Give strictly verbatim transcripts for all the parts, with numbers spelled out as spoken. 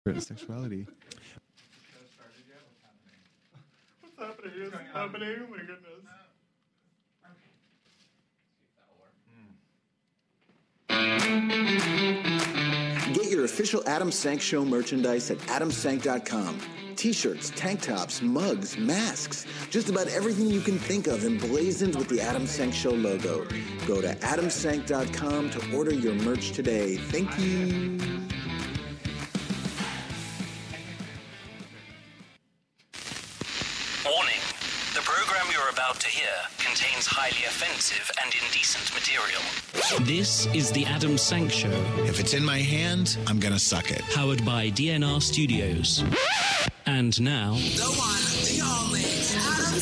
Sexuality. What's happening? What's happening? Oh my goodness. Get your official Adam Sank Show merchandise at adam sank dot com. T-shirts, tank tops, mugs, masks, just about everything you can think of emblazoned with the Adam Sank Show logo. Go to adam sank dot com to order your merch today. Thank you. Warning. The program you're about to hear contains highly offensive and indecent material. This is the Adam Sank Show. If it's in my hand, I'm gonna suck it. Powered by D N R Studios. And now... The one, the only, Adam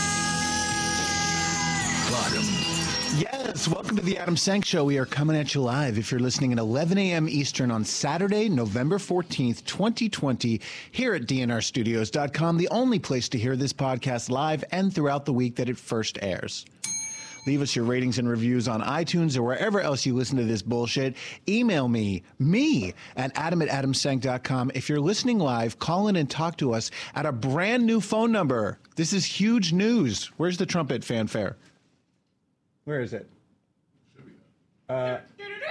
Sank! Welcome. Yes, welcome to the Adam Sank Show. We are coming at you live if you're listening at eleven a.m. Eastern on Saturday, November fourteenth, twenty twenty, here at D N R studios dot com, the only place to hear this podcast live and throughout the week that it first airs. Leave us your ratings and reviews on iTunes or wherever else you listen to this bullshit. Email me, me, at adam at adam sank dot com. If you're listening live, call in and talk to us at a brand new phone number. This is huge news. Where's the trumpet fanfare? Where is it? Uh,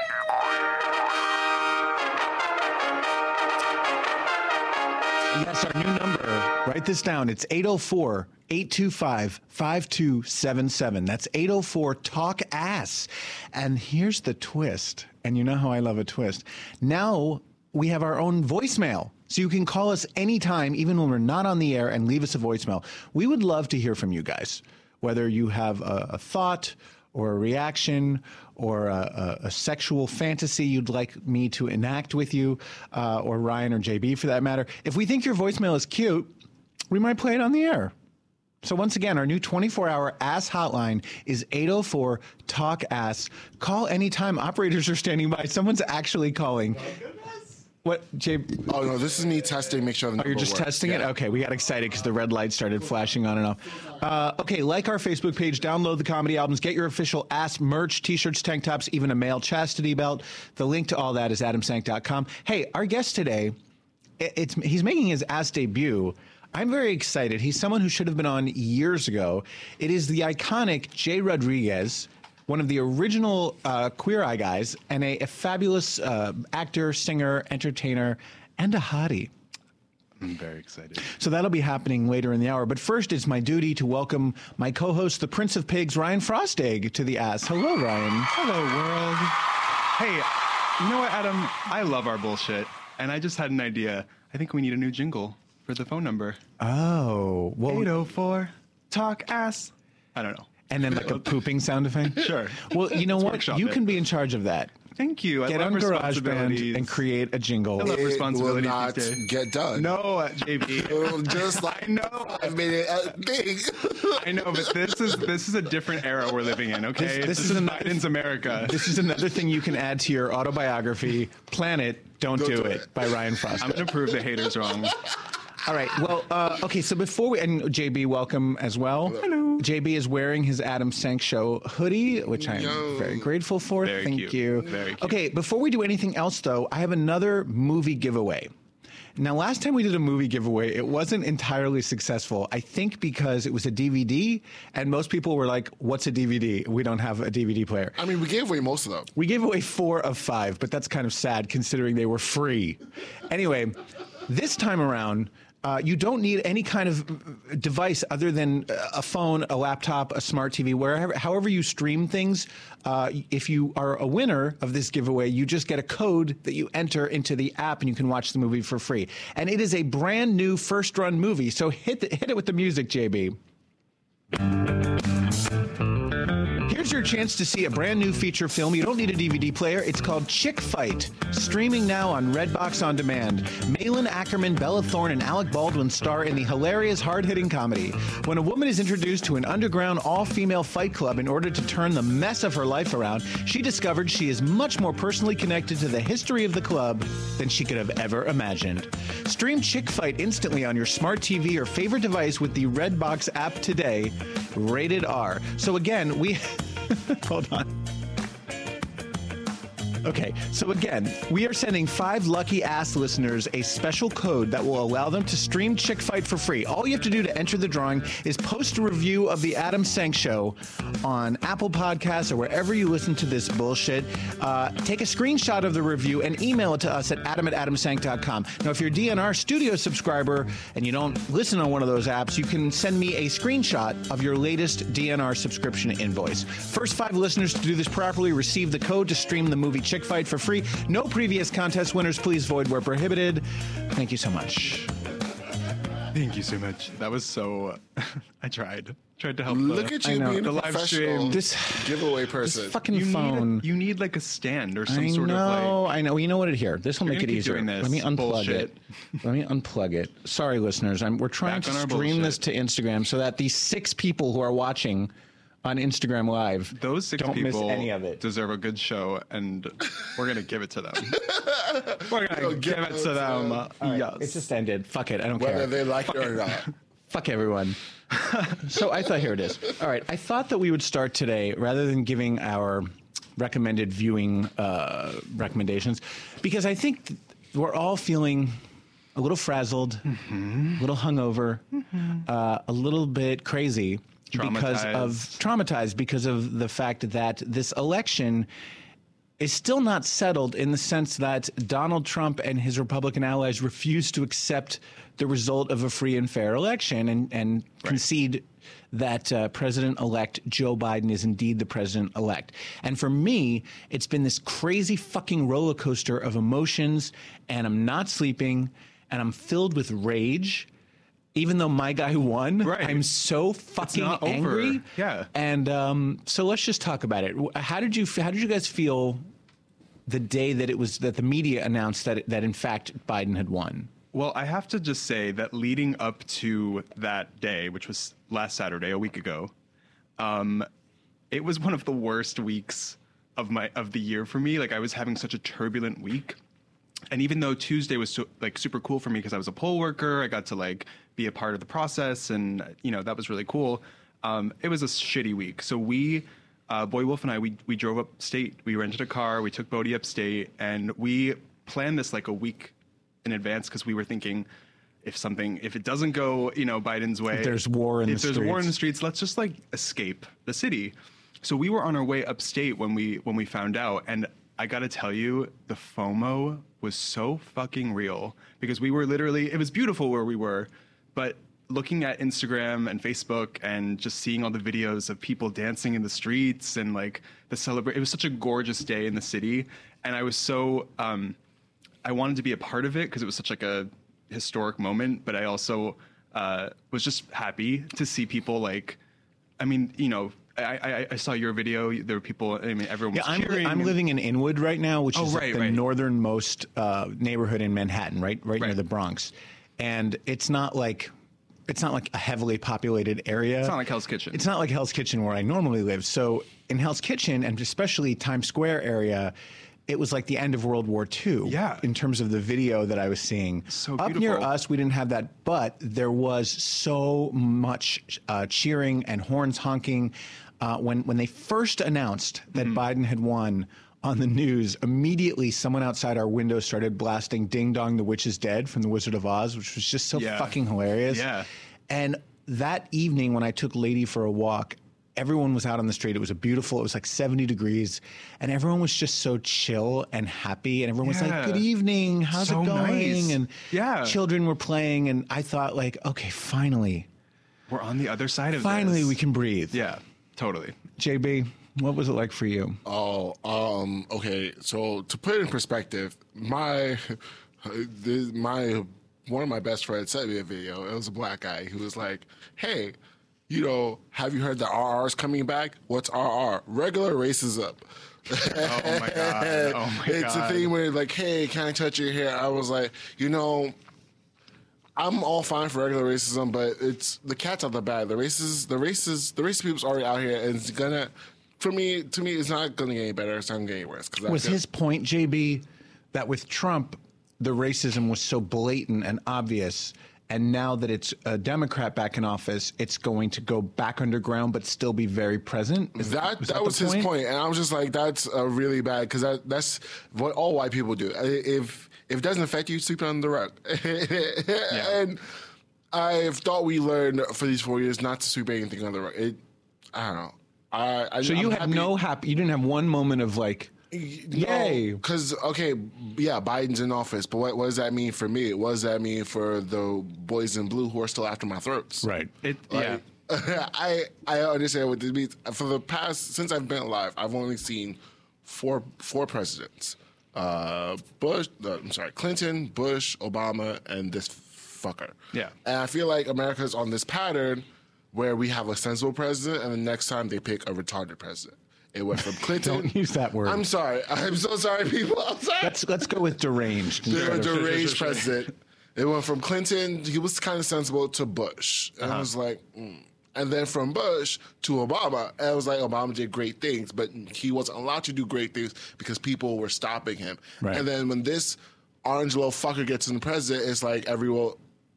yes, our new number. Write this down. It's eight oh four, eight two five, five two seven seven. That's eight oh four talk ass. And here's the twist. And you know how I love a twist. Now we have our own voicemail. So you can call us anytime, even when we're not on the air, and leave us a voicemail. We would love to hear from you guys, whether you have a, a thought or a reaction, or a, a, a sexual fantasy you'd like me to enact with you, uh, or Ryan or J B for that matter. If we think your voicemail is cute, we might play it on the air. So once again, our new twenty-four hour ass hotline is eight oh four talk ass. Call anytime. Operators are standing by. Someone's actually calling. Oh, goodness. What, Jay? Oh, no, this is me testing, make sure the Oh, you're just works. testing Yeah. it? Okay, we got excited because the red light started flashing on and off. Uh, okay, like our Facebook page, download the comedy albums, get your official ass merch, t-shirts, tank tops, even a male chastity belt. The link to all that is adam sank dot com. Hey, our guest today, it, it's he's making his ass debut. I'm very excited. He's someone who should have been on years ago. It is the iconic Jay Rodriguez, one of the original uh, Queer Eye guys, and a, a fabulous uh, actor, singer, entertainer, and a hottie. I'm very excited. So that'll be happening later in the hour. But first, it's my duty to welcome my co-host, the Prince of Pigs, Ryan Frostig, to the ass. Hello, Ryan. Hello, world. Hey, you know what, Adam? I love our bullshit, and I just had an idea. I think we need a new jingle for the phone number. Oh, well, eight oh four talk ass. I don't know. and then like a pooping sound effect. Sure. Well, you know Let's what? workshop You it. can be in charge of that. Thank you. I Get love on GarageBand responsibilities. and create a jingle. I love It will responsibilities not these days. get done. No, uh, J B. It'll just like I know. I made it a thing. I know, but this is this is a different era we're living in. Okay, This- this this, is is another- Biden's America. This is another thing you can add to your autobiography, Planet, Don't, Don't Do, Do it, It. by Ryan Frost. I'm going to prove the haters wrong. All right. Well, uh, okay. So before we, and J B, welcome as well. Hello. J B is wearing his Adam Sank Show hoodie, which I'm Yo. very grateful for. Very Thank cute. you. Very cute. Okay. Before we do anything else, though, I have another movie giveaway. Now, last time we did a movie giveaway, it wasn't entirely successful. I think because it was a D V D, and most people were like, "What's a D V D? We don't have a D V D player." I mean, we gave away most of them. We gave away four of five, but that's kind of sad considering they were free. Anyway, this time around, uh, you don't need any kind of device other than a phone, a laptop, a smart T V, wherever, however you stream things. Uh, if you are a winner of this giveaway, you just get a code that you enter into the app and you can watch the movie for free. And it is a brand new first run movie. So hit the, hit it with the music, J B. Here's your chance to see a brand new feature film. You don't need a D V D player. It's called Chick Fight, streaming now on Redbox On Demand. Malin Ackerman, Bella Thorne, and Alec Baldwin star in the hilarious, hard-hitting comedy. When a woman is introduced to an underground all-female fight club in order to turn the mess of her life around, she discovered she is much more personally connected to the history of the club than she could have ever imagined. Stream Chick Fight instantly on your smart T V or favorite device with the Redbox app today. Rated R. So again, we... Hold on. Okay, so again, we are sending five lucky ass listeners a special code that will allow them to stream Chick Fight for free. All you have to do to enter the drawing is post a review of the Adam Sank Show on Apple Podcasts or wherever you listen to this bullshit. Uh, take a screenshot of the review and email it to us at adam at adam sank dot com. Now, if you're a D N R Studio subscriber and you don't listen on one of those apps, you can send me a screenshot of your latest D N R subscription invoice. First five listeners to do this properly receive the code to stream the movie Chick Fight for free. No previous contest winners. Please void where prohibited. Thank you so much. Thank you so much. That was so. I tried. Tried to help. Look the, at you being the a live professional stream. This giveaway person. This fucking You phone. need, you need like a stand or some I sort know, of like. I know. You know what? It here. This will You're make it gonna keep easier. doing this Let me unplug bullshit. it. Let me unplug it. Sorry, listeners. I'm, we're trying Back to on our stream this to bullshit. Instagram so that these six people who are watching on Instagram Live Those six don't people miss any of it. deserve a good show, and we're gonna give it to them. we're gonna We'll give give it it to to them. them. All right, Yes. it just ended. Fuck it. I don't Whether care. they like it or not. Fuck everyone. So I thought, here it is. All right. I thought that we would start today rather than giving our recommended viewing uh, recommendations, because I think th- we're all feeling a little frazzled, Mm-hmm. a little hungover, uh, a little bit crazy because of traumatized because of the fact that this election is still not settled, in the sense that Donald Trump and his Republican allies refuse to accept the result of a free and fair election and, and concede that uh, President-elect Joe Biden is indeed the president-elect. And for me, it's been this crazy fucking roller coaster of emotions, and I'm not sleeping, and I'm filled with rage. Even though my guy won, Right. I'm so fucking not over. angry. Yeah. And um, so let's just talk about it. How did you How did you guys feel the day that it was that the media announced that that in fact Biden had won? Well, I have to just say that leading up to that day, which was last Saturday, a week ago, um, it was one of the worst weeks of my of the year for me. Like, I was having such a turbulent week. And even though Tuesday was so, like super cool for me because I was a poll worker, I got to like be a part of the process, and you know that was really cool. Um, it was a shitty week. So we, uh, Boy Wolf and I, we we drove upstate. We rented a car. We took Bodie upstate, and we planned this like a week in advance because we were thinking, if something, if it doesn't go, you know, Biden's way, If there's war in if the there's war in the streets. streets, let's just like escape the city. So we were on our way upstate when we when we found out, and I gotta tell you, the FOMO was so fucking real because we were literally, it was beautiful where we were, but looking at Instagram and Facebook and just seeing all the videos of people dancing in the streets and like the celebrate, it was such a gorgeous day in the city. And I was so, um, I wanted to be a part of it because it was such like a historic moment, but I also uh, was just happy to see people like, I mean, you know, I, I, I saw your video. There were people. I mean, everyone Yeah, was I'm, li- cheering. I'm living in Inwood right now, which Oh, is like right, the right. northernmost uh, neighborhood in Manhattan, right, right, near Right. the Bronx, and it's not like it's not like a heavily populated area. It's not like Hell's Kitchen. It's not like Hell's Kitchen where I normally live. So in Hell's Kitchen, and especially Times Square area, it was like the end of World War Two. Yeah. In terms of the video that I was seeing. So Up near beautiful. us, we didn't have that, but there was so much uh, cheering and horns honking. Uh, when when they first announced that Mm-hmm. Biden had won on the news, immediately someone outside our window started blasting "Ding Dong, the Witch is Dead" from The Wizard of Oz, which was just so Yeah. fucking hilarious. Yeah. And that evening when I took Lady for a walk, everyone was out on the street. It was a beautiful, it was like seventy degrees, and everyone was just so chill and happy. And everyone was Yeah. like, "Good evening, how's So it going?" nice. And Yeah. children were playing. And I thought, like, okay, finally, We're on the other side of finally this. we can breathe. Yeah, totally. J B, what was it like for you? Oh, um, okay. So to put it in perspective, my, the, my, one of my best friends sent me a video. It was a black guy who was like, "Hey, you know, have you heard that R R is coming back? What's R R? Regular racism." Oh my god. Oh my It's god. a thing where like, "Hey, can I touch your hair?" I was like, you know, I'm all fine for regular racism, but it's the cat's out the bag. The races, the races, the racist people's already out here, and it's gonna, for me, to me, it's not gonna get any better. It's not gonna get any worse. Cause Was I feel- his point, J B, that with Trump, the racism was so blatant and obvious, And now that it's a Democrat back in office, it's going to go back underground, but still be very present. Is, That is that the was his point? point, and I was just like, "That's uh, really bad," because that, that's what all white people do. If if it doesn't affect you, sleep it on the rug. Yeah. And I thought we learned for these four years not to sweep anything on the rug. It, I don't know. I, I So you I'm had happy- no happy. You didn't have one moment of like, yay. Because, okay, yeah, Biden's in office, but what, what does that mean for me? What does that mean for the boys in blue who are still after my throats? Right. It, Like, yeah. I I understand what this means. For the past, since I've been alive, I've only seen four four presidents. Uh, Bush, uh, I'm sorry, Clinton, Bush, Obama, and this fucker. Yeah. And I feel like America's on this pattern where we have a sensible president, and the next time they pick a retarded president. It went from Clinton. Don't use that word. I'm sorry. I'm so sorry, people. I'm sorry. Let's let's go with deranged. They're a instead of- deranged president. It went from Clinton, he was kind of sensible, to Bush. And I was like, mm. And then from Bush to Obama, and I was like, Obama did great things, but he wasn't allowed to do great things because people were stopping him. Right. And then when this orange little fucker gets in the president, it's like everyone,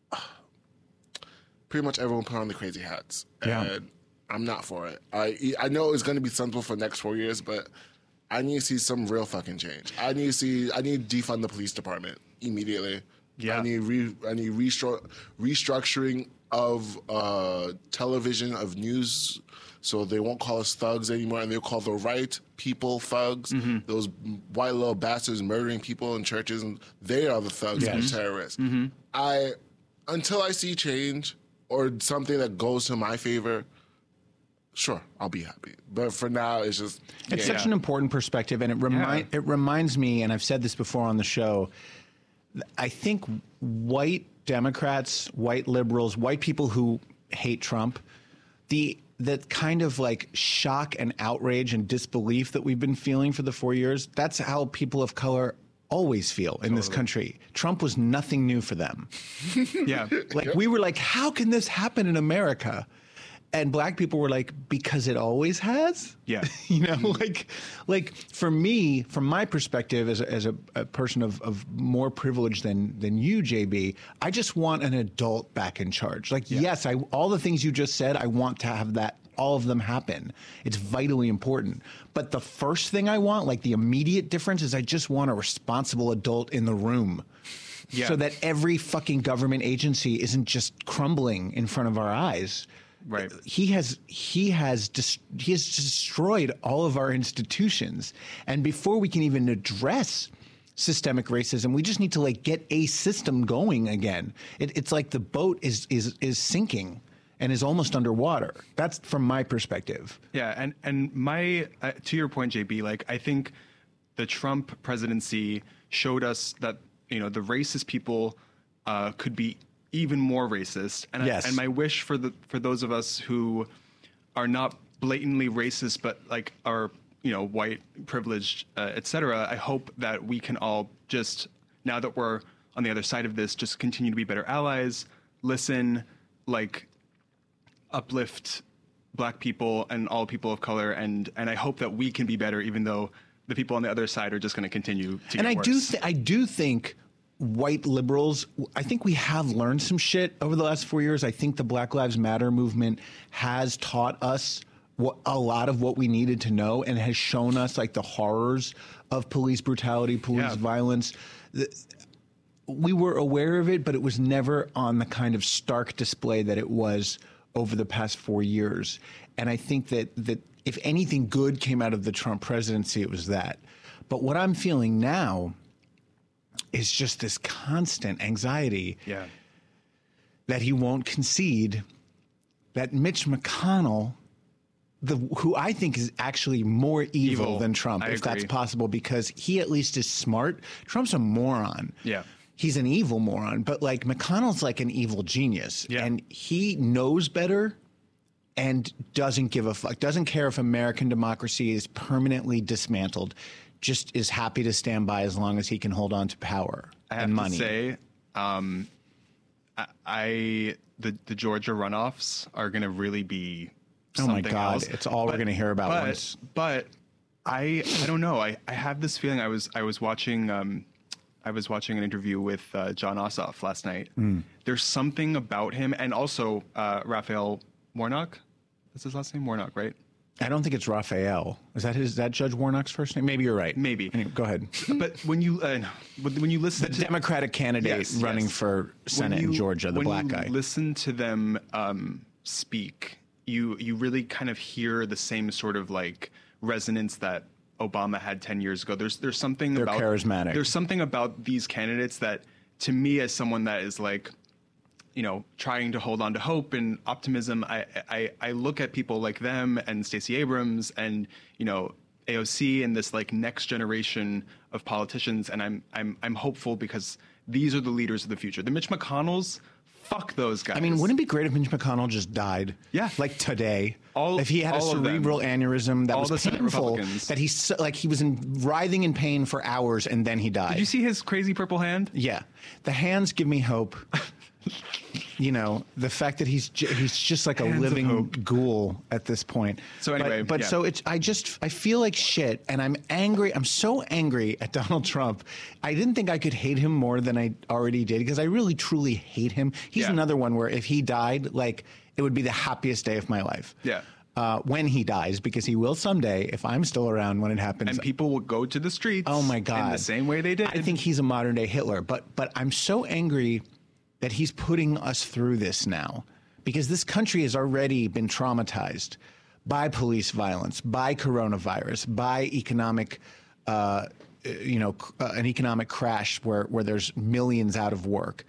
pretty much everyone put on the crazy hats. Yeah. And I'm not for it. I I know it's going to be sensible for the next four years, but I need to see some real fucking change. I need to see, I need to defund the police department immediately. Yeah. I need re, I need restru- restructuring of uh, television, of news, so they won't call us thugs anymore, and they'll call the right people thugs. Mm-hmm. Those white little bastards murdering people in churches, and they are the thugs and Yes. terrorists. Mm-hmm. I, until I see change or something that goes to my favor, sure, I'll be happy. But for now, it's just It's yeah. such an important perspective, and it remind Yeah. it reminds me, and I've said this before on the show. I think white Democrats, white liberals, white people who hate Trump, the that kind of like shock and outrage and disbelief that we've been feeling for the four years, that's how people of color always feel in this country. Trump was nothing new for them. Yeah. Like we were like, how can this happen in America? And black people were like, because it always has. Yeah. You know, like, like for me, from my perspective, as a, as a, a person of, of more privilege than than you, J B, I just want an adult back in charge. Like, yes, I all the things you just said, I want to have that, all of them happen. It's vitally important. But the first thing I want, like the immediate difference, is I just want a responsible adult in the room. Yeah. So that every fucking government agency isn't just crumbling in front of our eyes. Right. He has he has dis- he has destroyed all of our institutions, and before we can even address systemic racism, we just need to like get a system going again. It, it's like the boat is is is sinking and is almost underwater. That's from my perspective. Yeah, and and my uh, to your point, J B, like I think the Trump presidency showed us that you know the racist people uh, could be even more racist, and Yes. I, and my wish for the for those of us who are not blatantly racist, but like are you know white, privileged, uh, et cetera. I hope that we can all just now that we're on the other side of this, just continue to be better allies, listen, like uplift black people and all people of color, and and I hope that we can be better, even though the people on the other side are just going to continue to And get I worse. do th- I do think white liberals, I think we have learned some shit over the last four years. I think the Black Lives Matter movement has taught us what, a lot of what we needed to know, and has shown us like the horrors of police brutality, police Yeah. violence. The- we were aware of it, but it was never on the kind of stark display that it was over the past four years. And I think that that if anything good came out of the Trump presidency, it was that. But what I'm feeling now is just this constant anxiety Yeah. that he won't concede, that Mitch McConnell, the who I think is actually more evil, Evil. than Trump, I if that's agree. possible, because he at least is smart. Trump's a moron. Yeah. He's an evil moron, but like McConnell's like an evil genius, Yeah. and he knows better and doesn't give a fuck, doesn't care if American democracy is permanently dismantled, just is happy to stand by as long as he can hold on to power I have and to money. say, um, I, I the the Georgia runoffs are going to really be Oh my something God, else. it's all we're gonna hear about But, once. but I I don't know. I, I have this feeling. I was I was watching um, I was watching an interview with uh, John Ossoff last night. Mm. There's something about him, and also uh, Raphael Warnock. That's his last name, Warnock, right? I don't think it's Raphael. Is that his? Is that Judge Warnock's first name? Maybe you're right. Maybe. Anyway, go ahead. But when you uh, when you listen the to Democratic candidate Yes, running yes. for Senate When you- in Georgia, the when black you guy. Listen to them um, speak. You you really kind of hear the same sort of like resonance that Obama had ten years ago. There's there's something They're about charismatic. There's something about these candidates that, to me, as someone that is like, you know, trying to hold on to hope and optimism, I I, I look at people like them and Stacey Abrams and, you know, A O C and this like next generation of politicians, and I'm I'm I'm hopeful because these are the leaders of the future. The Mitch McConnells, fuck those guys. I mean, wouldn't it be great if Mitch McConnell just died? Yeah. Like today. All- if he had a all of them. cerebral aneurysm that All was the Senate painful, Republicans. that he's so, like he was in, writhing in pain for hours and then he died. Did you see his crazy purple hand? Yeah. The hands give me hope. You know, the fact that he's ju- he's just like a Hands of living hope. ghoul at this point. So anyway, but, but yeah. so it's I just I feel like shit, and I'm angry. I'm so angry at Donald Trump. I didn't think I could hate him more than I already did because I really truly hate him. He's Yeah. another one where if he died, like it would be the happiest day of my life. Yeah. Uh, when he dies, because he will someday, if I'm still around when it happens. And people will go to the streets. Oh my God! In the same way they did. I think he's a modern day Hitler. But but I'm so angry that he's putting us through this now, because this country has already been traumatized by police violence, by coronavirus, by economic, uh, you know, uh, an economic crash where where there's millions out of work,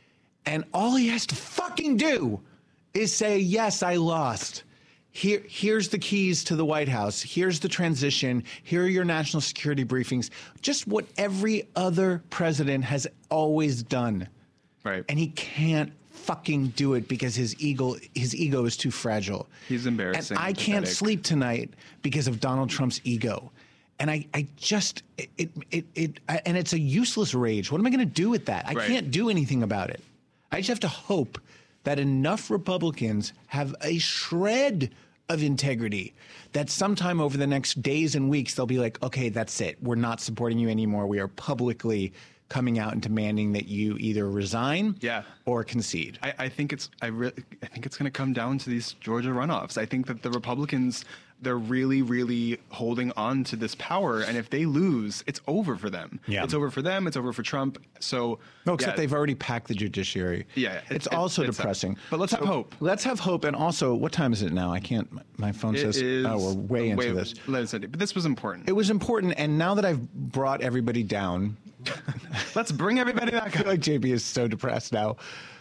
and all he has to fucking do is say, "Yes, I lost." Here, here's the keys to the White House. Here's the transition. Here are your national security briefings. Just what every other president has always done. Right. And he can't fucking do it because his ego his ego is too fragile. He's embarrassing. And I can't pathetic. sleep tonight because of Donald Trump's ego. And I, I just it it it, it I, and it's a useless rage. What am I going to do with that? I Right. can't do anything about it. I just have to hope that enough Republicans have a shred of integrity that sometime over the next days and weeks they'll be like, okay, that's it. We're not supporting you anymore. We are publicly coming out and demanding that you either resign Yeah. or concede. I, I think it's I really I think it's going to come down to these Georgia runoffs. I think that the Republicans, they're really really holding on to this power, and if they lose, it's over for them. Yeah. It's over for them. It's over for Trump. So No, except yeah, they've already packed the judiciary. Yeah, it's it- also it's, uh, depressing. but let's have So hope. Let's have hope, and also, what time is it now? I can't. My phone it says, is "Oh, we're way into way- this." Let's end it. But this was important. It was important, and now that I've brought everybody down, Let's bring everybody back I feel up. like J B is so depressed now.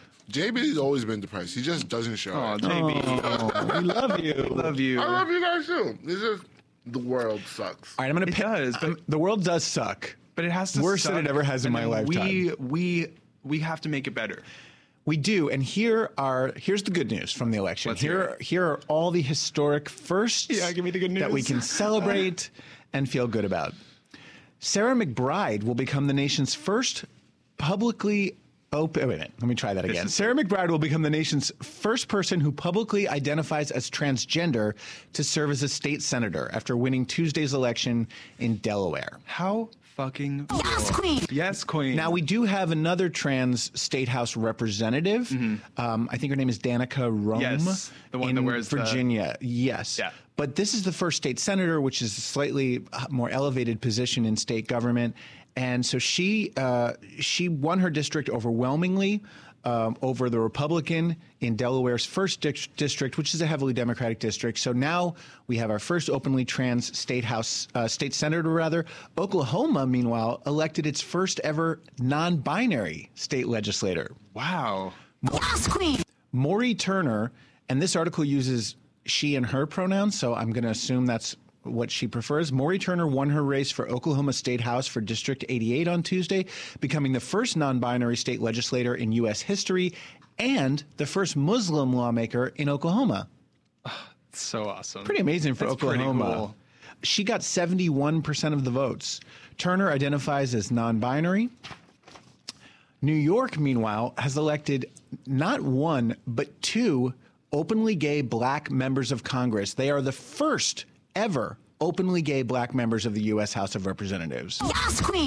J B's always been depressed. He just doesn't show Oh, it. J B, We love you. love you. I love you guys too. It's just the world sucks. All right, I'm gonna. It pick, does, but- I'm- the world does suck. But it has to Worse than suck, it ever has in and my then lifetime. We we we have to make it better. We do, and here are here's the good news from the election. Let's here, hear are, here are all the historic firsts. Yeah, give me the good that we news. can celebrate and feel good about. Sarah McBride will become the nation's first publicly open. Wait a minute, let me try that again. is- Sarah McBride will become the nation's first person who publicly identifies as transgender to serve as a state senator after winning Tuesday's election in Delaware. How fucking Yes, cool. queen. Yes, queen. Now, we do have another trans state house representative. Um, I think her name is Danica Rome. Yes, the one in that wears the- Virginia. Yes. Yeah. But this is the first state senator, which is a slightly uh, more elevated position in state government. And so she uh, she won her district overwhelmingly um, over the Republican in Delaware's first di- district, which is a heavily Democratic district. So now we have our first openly trans state house uh, state senator. Rather, Oklahoma, meanwhile, elected its first ever non-binary state legislator. wow. Yes, queen. Maury Turner, and this article uses she and her pronouns, so I'm going to assume that's what she prefers. Maury Turner won her race for Oklahoma State House for District eighty-eight on Tuesday, becoming the first non-binary state legislator in U S history and the first Muslim lawmaker in Oklahoma. So awesome. Pretty amazing for That's pretty Oklahoma. cool. She got seventy-one percent of the votes. Turner identifies as non-binary. New York, meanwhile, has elected not one, but two openly gay black members of Congress. They are the first ever openly gay black members of the U S House of Representatives. Yes, queen.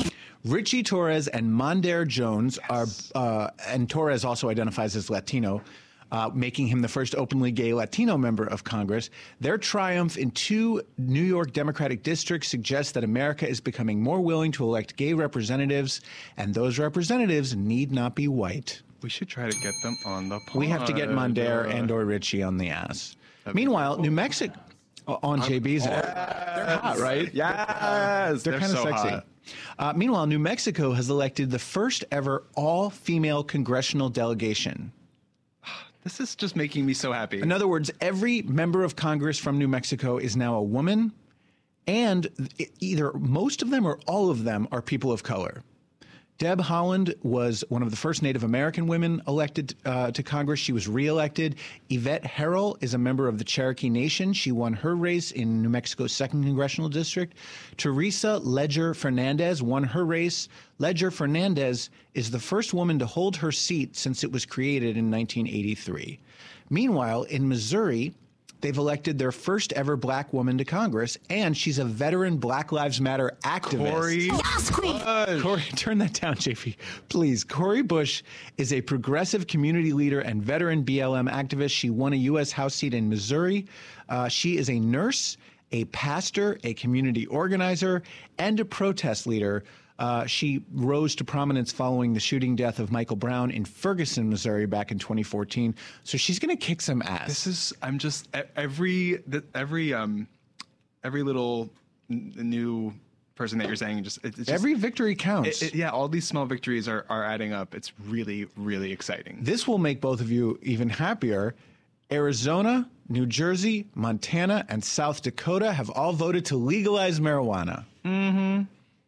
Richie Torres and Mondaire Jones yes. are, uh, and Torres also identifies as Latino, uh, making him the first openly gay Latino member of Congress. Their triumph in two New York Democratic districts suggests that America is becoming more willing to elect gay representatives, and those representatives need not be white. We should try to get them on the pod. We have to get Mondaire and or Richie on the ass. That'd Meanwhile, cool. New Mexico... On J B's ass. They're hot, right? Yes. They're, they're kind of so sexy. Uh, meanwhile, New Mexico has elected the first ever all-female congressional delegation. This is just making me so happy. In other words, every member of Congress from New Mexico is now a woman, and either most of them or all of them are people of color. Deb Haaland was one of the first Native American women elected uh, to Congress. She was reelected. Yvette Herrell is a member of the Cherokee Nation. She won her race in New Mexico's second congressional district. Teresa Ledger Fernandez won her race. Ledger Fernandez is the first woman to hold her seat since it was created in nineteen eighty-three. Meanwhile, in Missouri, they've elected their first ever black woman to Congress, and she's a veteran Black Lives Matter activist. Cori yes, Bush. Cori, turn that down, J P, please. Cori Bush is a progressive community leader and veteran B L M activist. She won a U S House seat in Missouri. Uh, she is a nurse, a pastor, a community organizer, and a protest leader. Uh, she rose to prominence following the shooting death of Michael Brown in Ferguson, Missouri, back in twenty fourteen. So she's going to kick some ass. This is, I'm just, every, every, um, every little n- new person that you're saying, just, it's just every victory counts. It, it, yeah, all these small victories are, are adding up. It's really, really exciting. This will make both of you even happier. Arizona, New Jersey, Montana, and South Dakota have all voted to legalize marijuana. Mm-hmm.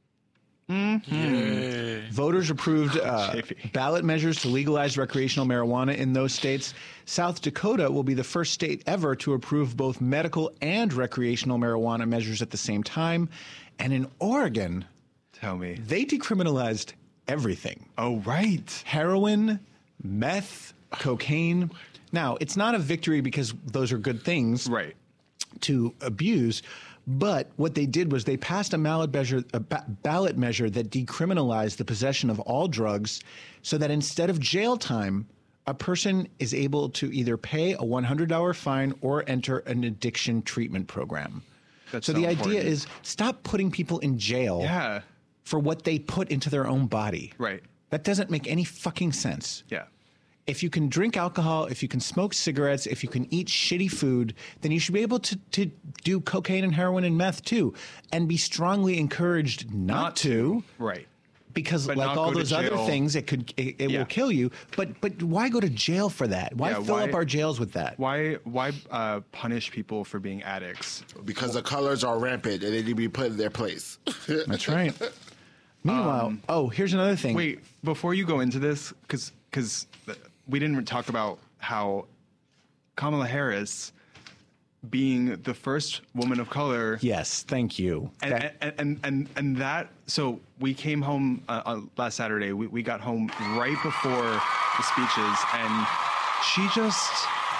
Mm-hmm. Voters approved uh, ballot measures to legalize recreational marijuana in those states. South Dakota will be the first state ever to approve both medical and recreational marijuana measures at the same time. And in Oregon, tell me, they decriminalized everything. Oh, right. Heroin, meth, cocaine. Now, it's not a victory because those are good things right. to abuse. But what they did was they passed a ballot measure, a ba- ballot measure that decriminalized the possession of all drugs so that instead of jail time, a person is able to either pay a one hundred dollars fine or enter an addiction treatment program. That's so, so the important. idea is stop putting people in jail yeah. for what they put into their own body. Right. That doesn't make any fucking sense. Yeah. If you can drink alcohol, if you can smoke cigarettes, if you can eat shitty food, then you should be able to, to do cocaine and heroin and meth too, and be strongly encouraged not, not to. Right. Because but like all those other things, it could it, it yeah. will kill you. But but why go to jail for that? Why yeah, fill why, up our jails with that? Why why uh, punish people for being addicts? Because the colors are rampant and they need to be put in their place. That's right. Meanwhile, um, oh, here's another thing. Wait, before you go into this, because because we didn't talk about how Kamala Harris being the first woman of color. Yes, thank you. And that, and, and, and, and that, so we came home uh, uh, last Saturday. We, we got home right before the speeches, and she just,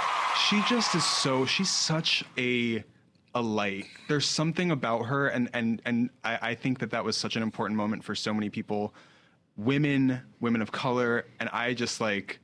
she just is so, she's such a, a light. There's something about her, and, and, and I, I think that that was such an important moment for so many people, women, women of color, and I just like,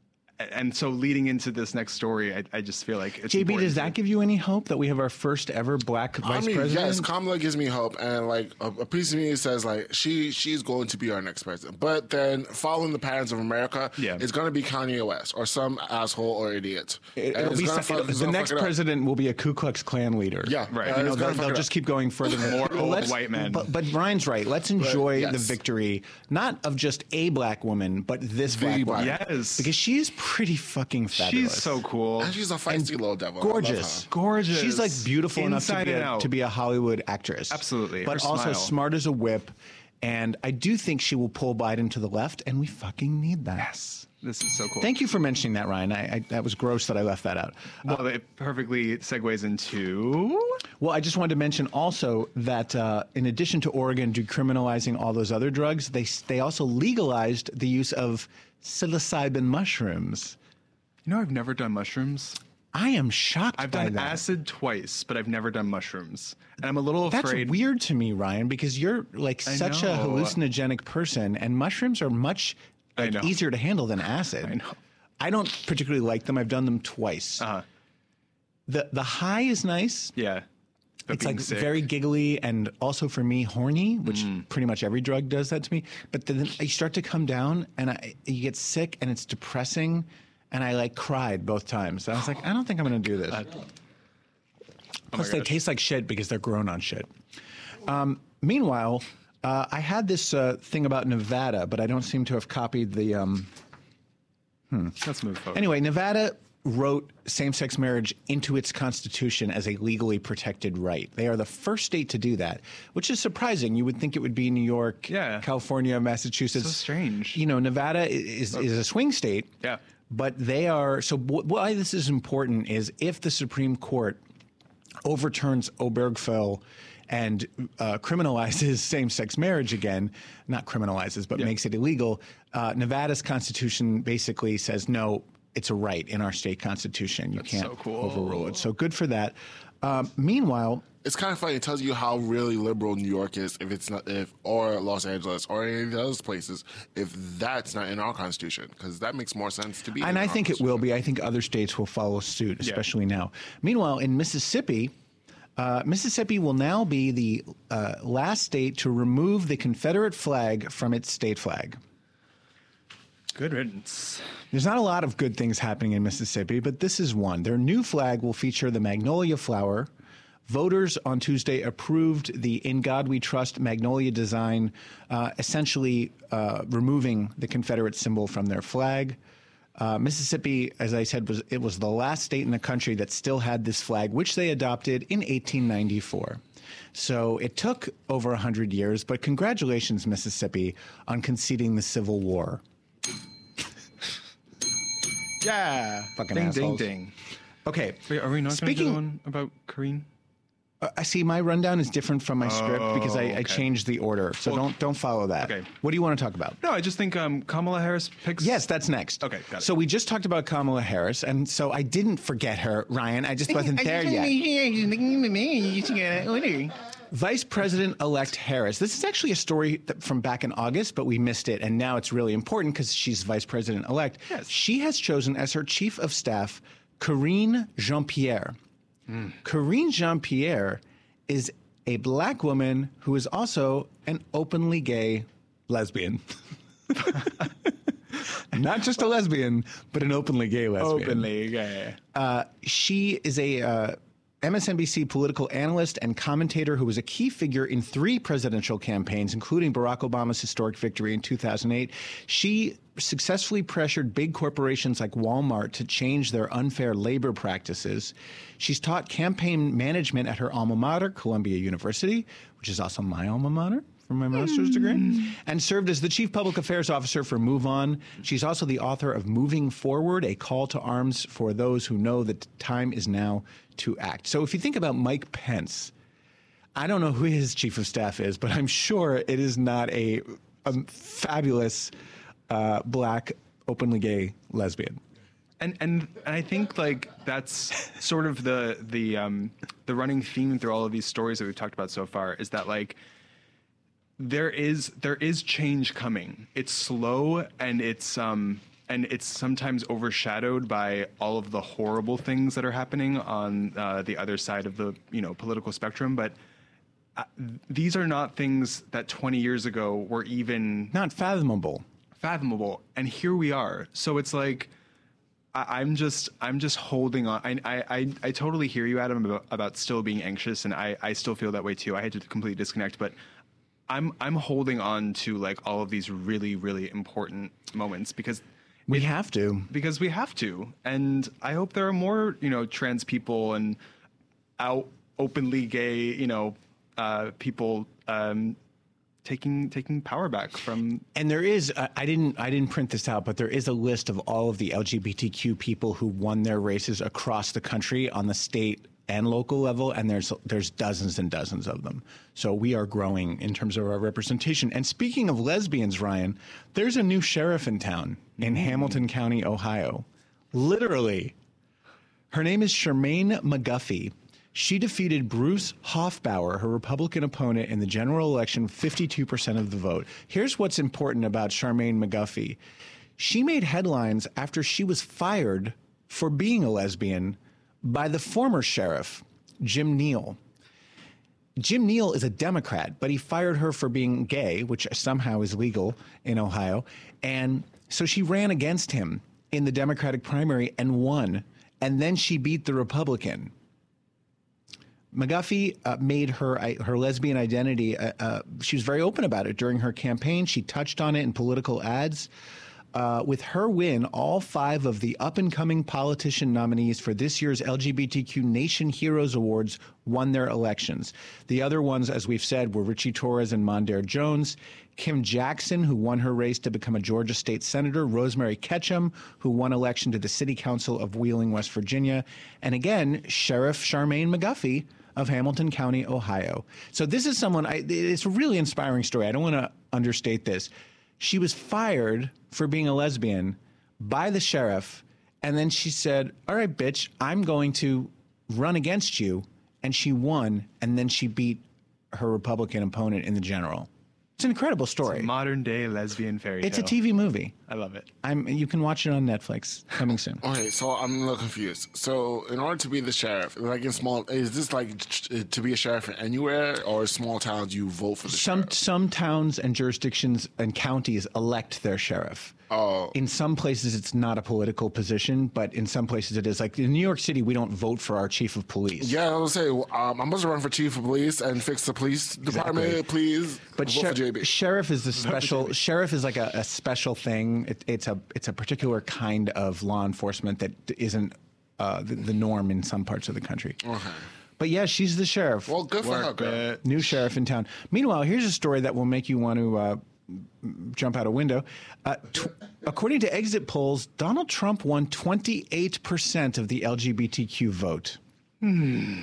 and so leading into this next story, I, I just feel like it's J B, does to, that give you any hope that we have our first ever black vice I mean, president? Yes, Kamala gives me hope, and like a, a piece of me says like she she's going to be our next president. But then, following the patterns of America, yeah. it's going to be Kanye West or some asshole or idiot. It, it'll be gonna so, fuck, it'll, the next president will be a Ku Klux Klan leader. Yeah, right. You know, they'll they'll just keep going further. More well, old white men. But, but Ryan's right. Let's enjoy but, yes. the victory, not of just a black woman, but this The black woman. Yes, because she is pretty fucking fabulous. She's so cool. And she's a feisty and little devil. Gorgeous. Gorgeous. She's like beautiful Inside enough to be, and a, out. to be a Hollywood actress. Absolutely. But Her also smile. smart as a whip. And I do think she will pull Biden to the left, and we fucking need that. Yes. This is so cool. Thank you for mentioning that, Ryan. I, I, that was gross that I left that out. Well, it perfectly segues into... Well, I just wanted to mention also that uh, in addition to Oregon decriminalizing all those other drugs, they they also legalized the use of psilocybin mushrooms. You know, I've never done mushrooms. I am shocked I've by done that. acid twice, but I've never done mushrooms, and I'm a little That's afraid. weird to me, Ryan, because you're like I such a know. hallucinogenic person, and mushrooms are much I like, know. easier to handle than acid. I know. I don't particularly like them. I've done them twice. Uh-huh. The the high is nice. Yeah. But It's being like sick. very giggly and also for me horny, which Mm. pretty much every drug does that to me. But then you start to come down and I, you get sick and it's depressing, and I like cried both times. I was like, I don't think I'm going to do this. Oh Plus, they gosh. taste like shit because they're grown on shit. Um, meanwhile, uh, I had this uh, thing about Nevada, but I don't seem to have copied the. Um, Let's move forward. Anyway, Nevada wrote same-sex marriage into its constitution as a legally protected right. They are the first state to do that, which is surprising. You would think it would be New York, Yeah. California, Massachusetts. So strange. You know, Nevada i- is is a swing state. Yeah. But they are so. wh- Why this is important is if the Supreme Court overturns Obergefell and uh, criminalizes same-sex marriage again, not criminalizes, but Yeah. makes it illegal, uh, Nevada's constitution basically says, no, it's a right in our state constitution. You can't so cool. overrule it. So good for that. Um, meanwhile, It's kind of funny. It tells you how really liberal New York is, if it's not, if or Los Angeles or any of the other places, if that's not in our constitution, because that makes more sense to be. and in I our think it will constitution. be. I think other states will follow suit, especially now. Meanwhile, in Mississippi, uh, Mississippi will now be the uh, last state to remove the Confederate flag from its state flag. Good riddance. There's not a lot of good things happening in Mississippi, but this is one. Their new flag will feature the magnolia flower. Voters on Tuesday approved the In God We Trust magnolia design, uh, essentially uh, removing the Confederate symbol from their flag. Uh, Mississippi, as I said, was it was the last state in the country that still had this flag, which they adopted in eighteen ninety-four. So it took over one hundred years, but congratulations, Mississippi, on conceding the Civil War. Yeah. Fucking ding, assholes. ding, ding. Okay. Wait, are we not going to do Speaking- the one about Kareen? Uh, I see. My rundown is different from my script because I, I okay. changed the order. So Well, don't don't follow that. okay. What do you want to talk about? No, I just think um, Kamala Harris picks. Yes, that's next. Okay, got it. So we just talked about Kamala Harris, and so I didn't forget her, Ryan. I just wasn't there yet. Vice President-elect Harris. This is actually a story that, from back in August, but we missed it, and now it's really important because she's Vice President-elect. Yes. She has chosen as her chief of staff Karine Jean-Pierre. Karine Jean-Pierre is a black woman who is also an openly gay lesbian. Not just a lesbian, but an openly gay lesbian. Openly gay. Uh, she is a uh, M S N B C political analyst and commentator who was a key figure in three presidential campaigns, including Barack Obama's historic victory in two thousand eight. She successfully pressured big corporations like Walmart to change their unfair labor practices. She's taught campaign management at her alma mater, Columbia University, which is also my alma mater for my master's degree, and served as the chief public affairs officer for Move On. She's also the author of Moving Forward, a call to arms for those who know that time is now to act. So if you think about Mike Pence, I don't know who his chief of staff is, but I'm sure it is not a, a fabulous uh, black, openly gay lesbian. And and and I think like that's sort of the the um the running theme through all of these stories that we've talked about so far is that like there is there is change coming. It's slow and it's um and it's sometimes overshadowed by all of the horrible things that are happening on uh, the other side of the you know political spectrum. But uh, these are not things that twenty years ago were even Not fathomable. fathomable, and here we are. So it's like I, I'm just I'm just holding on. I I I, I totally hear you, Adam, about, about still being anxious, and I I still feel that way too. I had to completely disconnect, but I'm I'm holding on to like all of these really really important moments because We have to. because we have to, and I hope there are more you know trans people and out openly gay you know uh, people. Um, taking taking power back from And there is, I I didn't, I didn't print this out, but there is a list of all of the L G B T Q people who won their races across the country on the state and local level, and there's there's dozens and dozens of them. So we are growing in terms of our representation. And speaking of lesbians, Ryan, there's a new sheriff in town in Hamilton County, Ohio. Literally, Her name is Charmaine McGuffey. She defeated Bruce Hofbauer, her Republican opponent, in the general election, fifty-two percent of the vote. Here's what's important about Charmaine McGuffey. She made headlines after she was fired for being a lesbian by the former sheriff, Jim Neal. Jim Neal is a Democrat, but he fired her for being gay, which somehow is legal in Ohio. And so she ran against him in the Democratic primary and won. And then she beat the Republican. McGuffey uh, made her uh, her lesbian identity. Uh, uh, she was very open about it during her campaign. She touched on it in political ads. Uh, with her win, all five of the up-and-coming politician nominees for this year's L G B T Q Nation Heroes Awards won their elections. The other ones, as we've said, were Richie Torres and Mondaire Jones, Kim Jackson, who won her race to become a Georgia state senator, Rosemary Ketchum, who won election to the city council of Wheeling, West Virginia, and again, Sheriff Charmaine McGuffey of Hamilton County, Ohio. So this is someone, I, it's a really inspiring story. I don't want to understate this. She was fired for being a lesbian by the sheriff, and then she said, all right, bitch, I'm going to run against you, and she won, and then she beat her Republican opponent in the general. It's an incredible story. It's a modern day lesbian fairy tale. It's a T V movie. I love it. I'm. You can watch it on Netflix. Coming soon. Okay, so I'm a little confused. So, in order to be the sheriff, like in small, is this like to be a sheriff anywhere, or small towns you vote for the some sheriff? some towns and jurisdictions and counties elect their sheriff. Oh. In some places, it's not a political position, but in some places it is. Like in New York City, we don't vote for our chief of police. Yeah, I was say um, I'm supposed to run for chief of police and fix the police department, Exactly. please. But vote sher- for J B. sheriff is the special. Sheriff is like a, a special thing. It, it's a it's a particular kind of law enforcement that isn't uh, the, the norm in some parts of the country. Okay. But yeah, she's the sheriff. Well, good for her, girl. New sheriff in town. Meanwhile, here's a story that will make you want to uh, jump out a window. Uh, tw- according to exit polls, Donald Trump won twenty-eight percent of the L G B T Q vote. Hmm.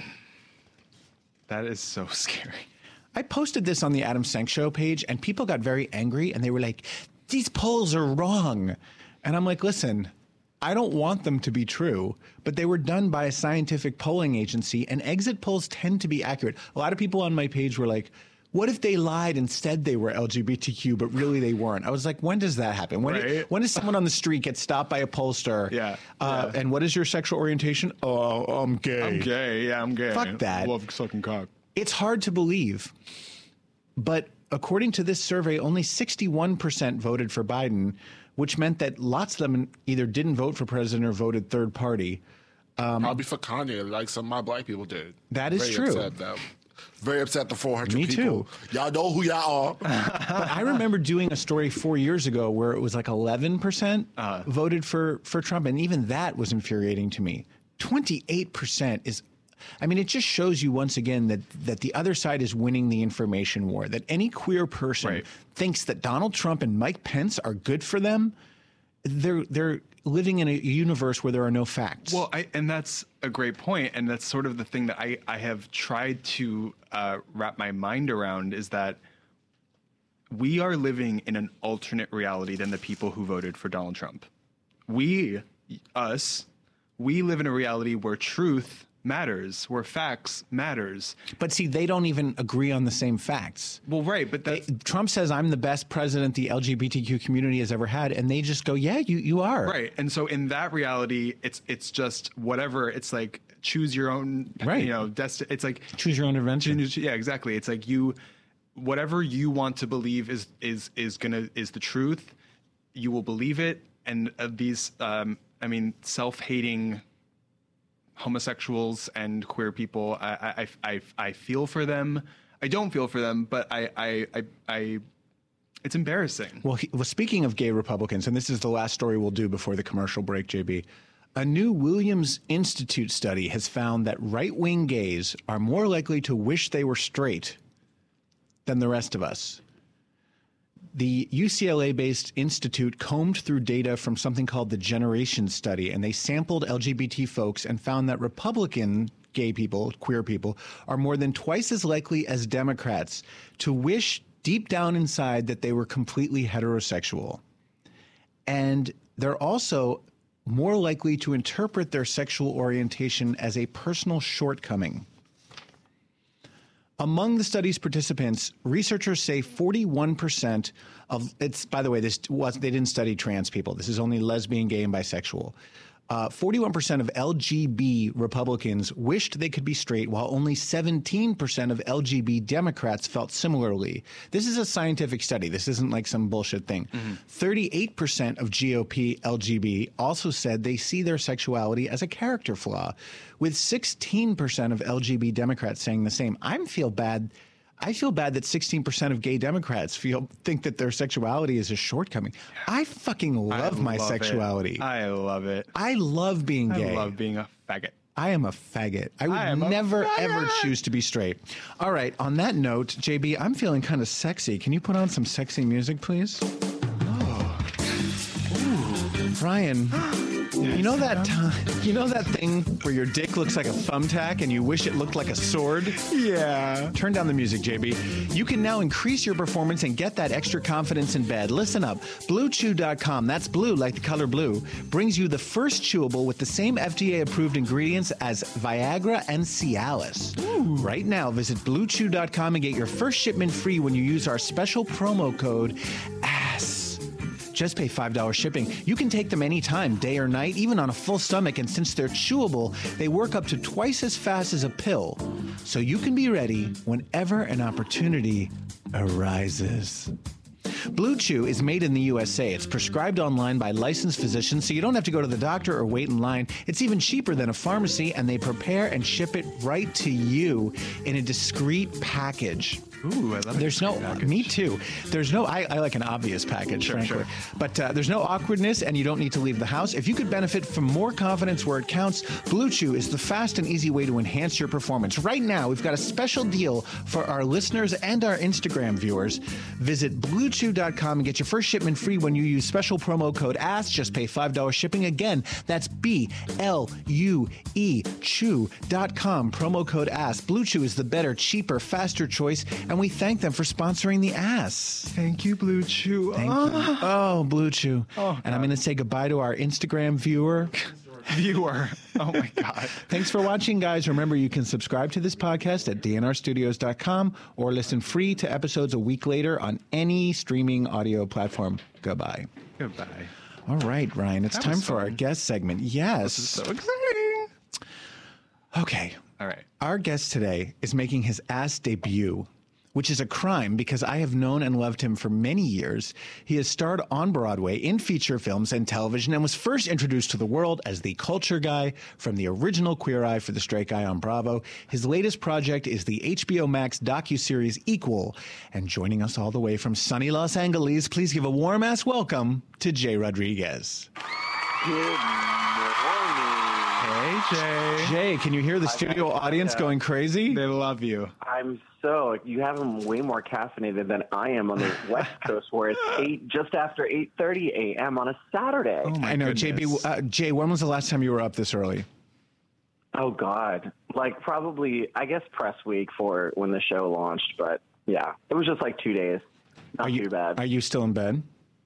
That is so scary. I posted this on the Adam Sank Show page, and people got very angry, and they were like, these polls are wrong. And I'm like, listen, I don't want them to be true, but they were done by a scientific polling agency, and exit polls tend to be accurate. A lot of people on my page were like, what if they lied and said they were L G B T Q, but really they weren't? I was like, when does that happen? When, Right. when does someone on the street get stopped by a pollster? Yeah, Uh, yeah. And what is your sexual orientation? Oh, I'm gay. I'm gay. Yeah, I'm gay. Fuck that. Love sucking cock. It's hard to believe, but according to this survey, only sixty-one percent voted for Biden, which meant that lots of them either didn't vote for president or voted third party. Um, Probably for Kanye, like some of my black people did. That is Very true. Upset that, very upset the four hundred Me people. too. Y'all know who y'all are. But I remember doing a story four years ago where it was like eleven percent Uh. voted for, for Trump, and even that was infuriating to me. twenty-eight percent is... I mean, it just shows you once again that, that the other side is winning the information war, that any queer person Right. thinks that Donald Trump and Mike Pence are good for them. They're they're living in a universe where there are no facts. Well, I, and that's a great point, and that's sort of the thing that I, I have tried to uh, wrap my mind around is that we are living in an alternate reality than the people who voted for Donald Trump. We, us, we live in a reality where truth matters, where facts matters. But see, they don't even agree on the same facts. Well, right, but that's... They, Trump says, I'm the best president the L G B T Q community has ever had, and they just go, yeah, you, you are. Right, and so in that reality, it's it's just whatever. It's like choose your own, Right. you know, desti- It's like Choose your own adventure. Yeah, exactly. It's like you, whatever you want to believe is is is gonna is the truth. You will believe it, and uh, these, um, I mean, self-hating homosexuals and queer people, I I I I feel for them. I don't feel for them, but I I I. I it's embarrassing. Well, he, well, speaking of gay Republicans, and this is the last story we'll do before the commercial break, J B, a new Williams Institute study has found that right-wing gays are more likely to wish they were straight than the rest of us. The U C L A-based institute combed through data from something called the Generation Study, and they sampled L G B T folks and found that Republican gay people, queer people, are more than twice as likely as Democrats to wish deep down inside that they were completely heterosexual. And they're also more likely to interpret their sexual orientation as a personal shortcoming. Among the study's participants, researchers say forty-one percent of it's, by the way, this was, they didn't study trans people. This is only lesbian, gay, and bisexual. Uh, forty-one percent of L G B Republicans wished they could be straight, while only seventeen percent of L G B Democrats felt similarly. This is a scientific study. This isn't like some bullshit thing. Mm-hmm. thirty-eight percent of G O P L G B also said they see their sexuality as a character flaw, with sixteen percent of L G B Democrats saying the same. I feel bad. I feel bad that sixteen percent of gay Democrats feel think that their sexuality is a shortcoming. I fucking love I my love sexuality. It. I love it. I love being gay. I love being a faggot. I am a faggot. I would I never, ever choose to be straight. All right. On that note, J B, I'm feeling kind of sexy. Can you put on some sexy music, please? Oh. Ooh. Ryan. You know that time, you know that thing where your dick looks like a thumbtack and you wish it looked like a sword? Yeah. Turn down the music, J B. You can now increase your performance and get that extra confidence in bed. Listen up. Blue Chew dot com, that's blue like the color blue, brings you the first chewable with the same F D A-approved ingredients as Viagra and Cialis. Ooh. Right now, visit Blue Chew dot com and get your first shipment free when you use our special promo code ASS. Just pay five dollars shipping. You can take them anytime, day or night, even on a full stomach. And since they're chewable, they work up to twice as fast as a pill. So you can be ready whenever an opportunity arises. Blue Chew is made in the U S A. It's prescribed online by licensed physicians, so you don't have to go to the doctor or wait in line. It's even cheaper than a pharmacy, and they prepare and ship it right to you in a discreet package. Ooh, I love it. There's no, package. Me too. There's no, I, I like an obvious package, sure, frankly. Sure. But uh, there's no awkwardness, and you don't need to leave the house. If you could benefit from more confidence where it counts, Blue Chew is the fast and easy way to enhance your performance. Right now, we've got a special deal for our listeners and our Instagram viewers. Visit Blue Chew dot com and get your first shipment free when you use special promo code ASS. Just pay five dollars shipping. Again, that's B L U E Chew dot com, promo code ASS. Blue Chew is the better, cheaper, faster choice, and we thank them for sponsoring the ass. Thank you, Blue Chew. Thank oh. you. Oh, Blue Chew. Oh, and I'm going to say goodbye to our Instagram viewer. Viewer. Oh, my God. Thanks for watching, guys. Remember, you can subscribe to this podcast at D N R studios dot com or listen free to episodes a week later on any streaming audio platform. Goodbye. Goodbye. All right, Ryan, it's that time for our guest segment. Yes. This is so exciting. Okay. All right. Our guest today is making his ass debut, which is a crime because I have known and loved him for many years. He has starred on Broadway in feature films and television and was first introduced to the world as the culture guy from the original Queer Eye for the Straight Guy on Bravo. His latest project is the H B O Max docuseries Equal. And joining us all the way from sunny Los Angeles, please give a warm-ass welcome to Jay Rodriguez. Good morning. Hey, Jay. Jay, can you hear the studio audience going crazy? They love you. I'm so, you have them way more caffeinated than I am on the West Coast, where it's eight, just after eight thirty a.m. on a Saturday. Oh my I know, goodness. J B. Uh, Jay, when was the last time you were up this early? Oh, God. Like, probably, I guess, press week for when the show launched. But, yeah, it was just like two days. Not are you, too bad. Are you still in bed?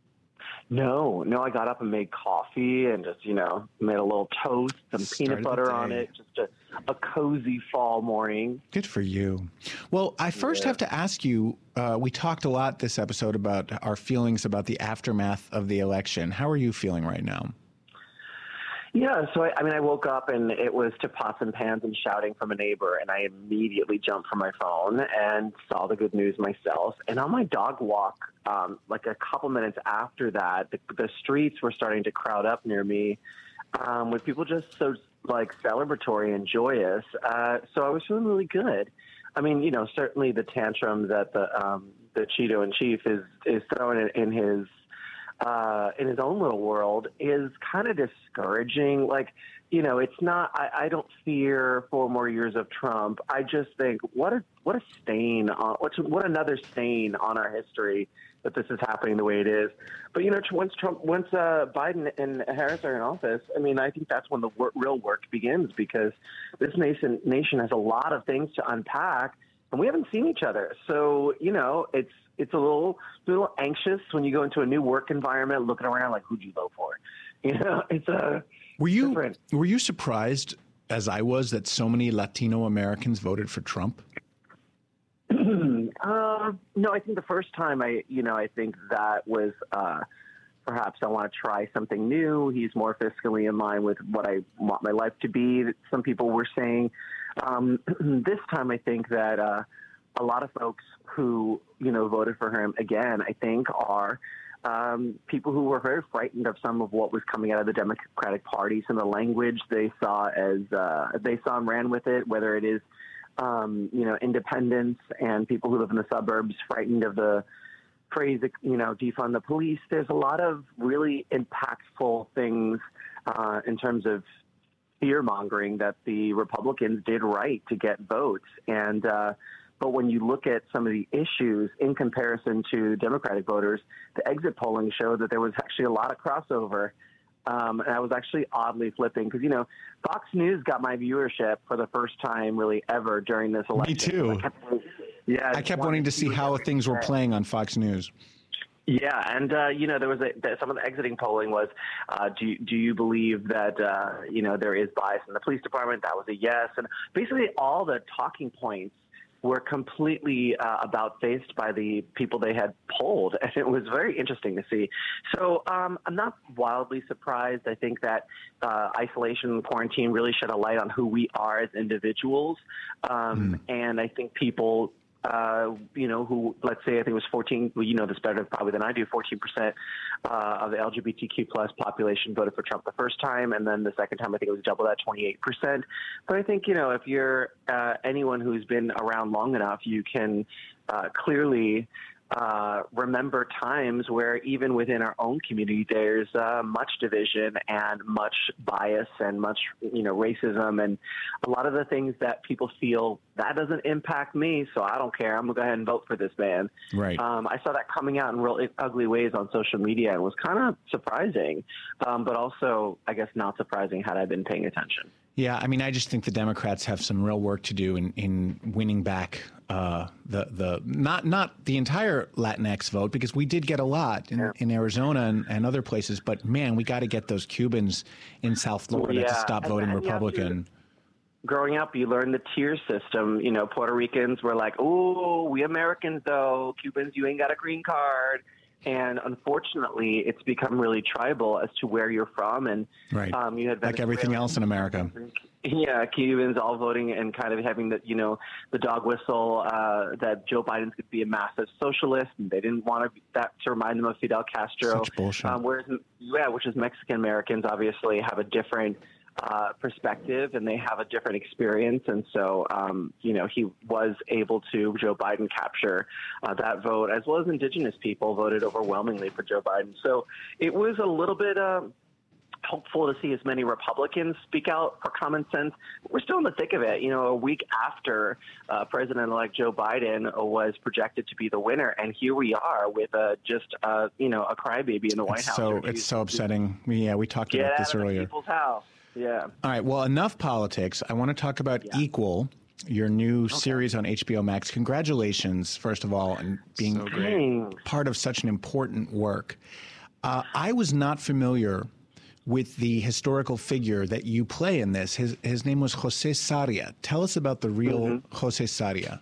No, no, I got up and made coffee and just, you know, made a little toast, some Started peanut butter on it, just a, a cozy fall morning. Good for you. Well, I first Yeah. have to ask you, uh, we talked a lot this episode about our feelings about the aftermath of the election. How are you feeling right now? Yeah, so I, I mean, I woke up and it was to pots and pans and shouting from a neighbor, and I immediately jumped from my phone and saw the good news myself. And on my dog walk, um, like a couple minutes after that, the, the streets were starting to crowd up near me um, with people just so like celebratory and joyous. Uh, so I was feeling really good. I mean, you know, certainly the tantrum that the um, the Cheeto in chief is is throwing in, in his. Uh, in his own little world is kind of discouraging. Like, you know, it's not, I, I don't fear four more years of Trump. I just think what a, what a stain on, what, what another stain on our history that this is happening the way it is. But, you know, once Trump, once uh, Biden and Harris are in office, I mean, I think that's when the wor- real work begins, because this nation, nation has a lot of things to unpack and we haven't seen each other. So, you know, it's, It's a little, a little anxious when you go into a new work environment, looking around like, who'd you vote for? You know, it's a were you different. were you surprised, as I was, that so many Latino Americans voted for Trump? uh, no, I think the first time I, you know, I think that was uh, perhaps I want to try something new. He's more fiscally in line with what I want my life to be. Some people were saying. Um, this time, I think that uh, a lot of folks who, you know, voted for him again, I think are um, people who were very frightened of some of what was coming out of the Democratic Party, some of the language they saw as uh, they saw and ran with it, whether it is, um, you know, independents and people who live in the suburbs frightened of the phrase, you know, defund the police. There's a lot of really impactful things uh, in terms of fear-mongering that the Republicans did right to get votes. And uh, but when you look at some of the issues in comparison to Democratic voters, the exit polling showed that there was actually a lot of crossover. Um, and I was actually oddly flipping because, you know, Fox News got my viewership for the first time really ever during this election. Me too. I kept, yeah, I kept wanting to see how things were playing on Fox News. Yeah, and uh, you know, there was a, some of the exiting polling was, uh, do do you believe that uh, you know there is bias in the police department? That was a yes, and basically all the talking points were completely uh, about faced by the people they had polled, and it was very interesting to see. So um, I'm not wildly surprised. I think that uh, isolation and quarantine really shed a light on who we are as individuals, um, mm. and I think people. Uh, you know, who, let's say, I think it was fourteen, well, you know this better probably than I do, fourteen percent uh, of the L G B T Q plus population voted for Trump the first time. And then the second time, I think it was double that, twenty-eight percent. But I think, you know, if you're uh, anyone who's been around long enough, you can uh, clearly uh, remember times where even within our own community, there's uh, much division and much bias and much, you know, racism and a lot of the things that people feel that doesn't impact me, so I don't care. I'm going to go ahead and vote for this man. Right. Um, I saw that coming out in real ugly ways on social media and was kind of surprising, um, but also, I guess, not surprising had I been paying attention. Yeah, I mean, I just think the Democrats have some real work to do in, in winning back uh, the the not not the entire Latinx vote, because we did get a lot in, yeah. in Arizona and, and other places. But man, we got to get those Cubans in South Florida yeah. to stop and, voting and Republican. Growing up, you learn the tier system. You know, Puerto Ricans were like, "Oh, we Americans though. Cubans, you ain't got a green card." And unfortunately, it's become really tribal as to where you're from. And right. um, you had like everything else in America. Yeah, Cubans all voting and kind of having the, you know, the dog whistle uh, that Joe Biden's going to be a massive socialist, and they didn't want to, that to remind them of Fidel Castro. Such bullshit. Um, whereas, yeah, which is Mexican Americans obviously have a different uh, perspective and they have a different experience, and so um, you know, he was able to, Joe Biden, capture uh, that vote, as well as indigenous people voted overwhelmingly for Joe Biden. So it was a little bit. Uh, hopeful to see as many Republicans speak out for common sense. We're still in the thick of it. You know, a week after uh, President-elect Joe Biden was projected to be the winner, and here we are with uh, just, uh, you know, a crybaby in the White it's House. So it's so upsetting. Yeah, we talked Get about out this of earlier. The people's house. Yeah. All right. Well, enough politics. I want to talk about yeah. Equal, your new okay. series on H B O Max. Congratulations, first of all, on being so part of such an important work. Uh, I was not familiar with the historical figure that you play in this. His his name was Jose Sarria. Tell us about the real mm-hmm. Jose Sarria.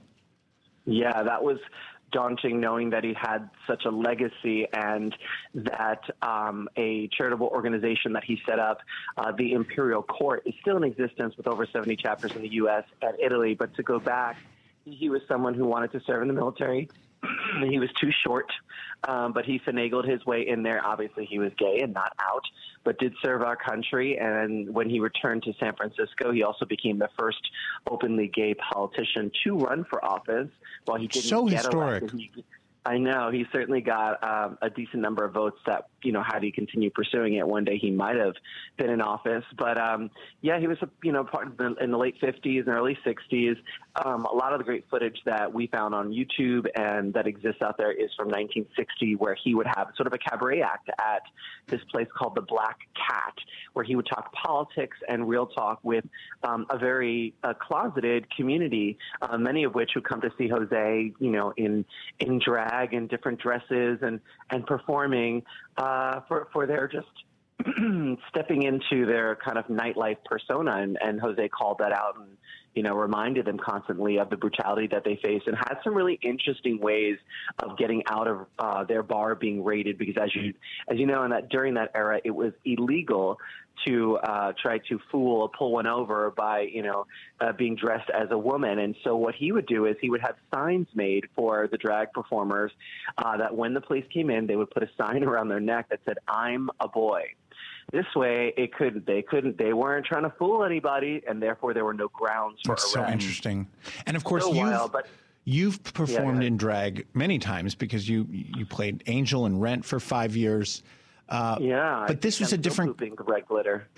Yeah, that was daunting, knowing that he had such a legacy and that um, a charitable organization that he set up, uh, the Imperial Court, is still in existence with over seventy chapters in the U S and Italy. But to go back, he was someone who wanted to serve in the military. He was too short, um, but he finagled his way in there. Obviously, he was gay and not out, but did serve our country. And when he returned to San Francisco, he also became the first openly gay politician to run for office. While he didn't so get historic. elected, he, I know. He certainly got um, a decent number of votes that, you know, had he continued pursuing it, one day he might have been in office. But, um, yeah, he was, you know, part of the, in the late fifties and early sixties. Um, a lot of the great footage that we found on YouTube and that exists out there is from nineteen sixty, where he would have sort of a cabaret act at this place called the Black Cat, where he would talk politics and real talk with um, a very uh, closeted community, uh, many of which would come to see Jose, you know, in in drag and different dresses and and performing uh, for for their just stepping into their kind of nightlife persona, and, and Jose called that out and, you know, reminded them constantly of the brutality that they face, and had some really interesting ways of getting out of uh, their bar being raided, because as you as you know, in that during that era, it was illegal to uh, try to fool or pull one over by, you know, uh, being dressed as a woman. And so what he would do is he would have signs made for the drag performers uh, that when the police came in, they would put a sign around their neck that said, "I'm a boy." This way, it could they couldn't they weren't trying to fool anybody, and therefore there were no grounds for That's arrest. so interesting. And of course, So you've, wild, but- you've performed Yeah. in drag many times because you you played Angel in Rent for five years. Uh, Yeah, but this was a different. Red glitter.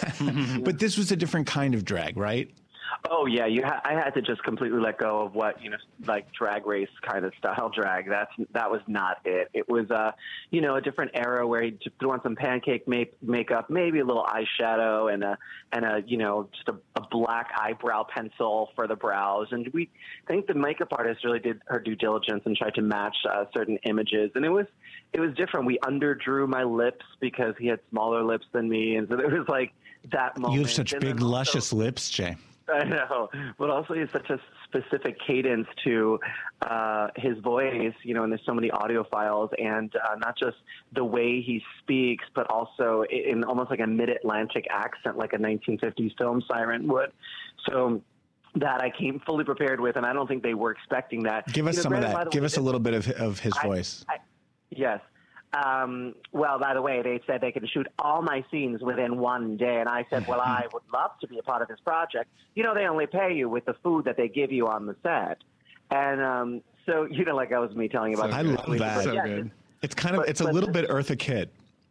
But this was a different kind of drag, right? Oh yeah, you. Ha- I had to just completely let go of what you know, like drag race kind of style drag. That's that was not it. It was, uh, you know, a different era where he just threw on some pancake make- makeup, maybe a little eyeshadow, and a and a you know just a, a black eyebrow pencil for the brows. And we think the makeup artist really did her due diligence and tried to match uh, certain images. And it was it was different. We underdrew my lips because he had smaller lips than me, and so it was like that moment. You have such And big, then also- luscious lips, Jay. I know, but also he has such a specific cadence to uh, his voice, you know, and there's so many audio files, and uh, not just the way he speaks, but also in almost like a mid-Atlantic accent, like a nineteen fifties film siren would. So that I came fully prepared with, and I don't think they were expecting that. Give us You know, some of granted, by that. the Give way, us a little bit of of his I- voice. I, yes. Um, well, by the way, they said they could shoot all my scenes within one day. And I said, well, I would love to be a part of this project. You know, they only pay you with the food that they give you on the set. And um, so, you know, like I was me telling you about. I love that. So yes, good. It's kind of but- it's a but little this- bit Eartha Kitt.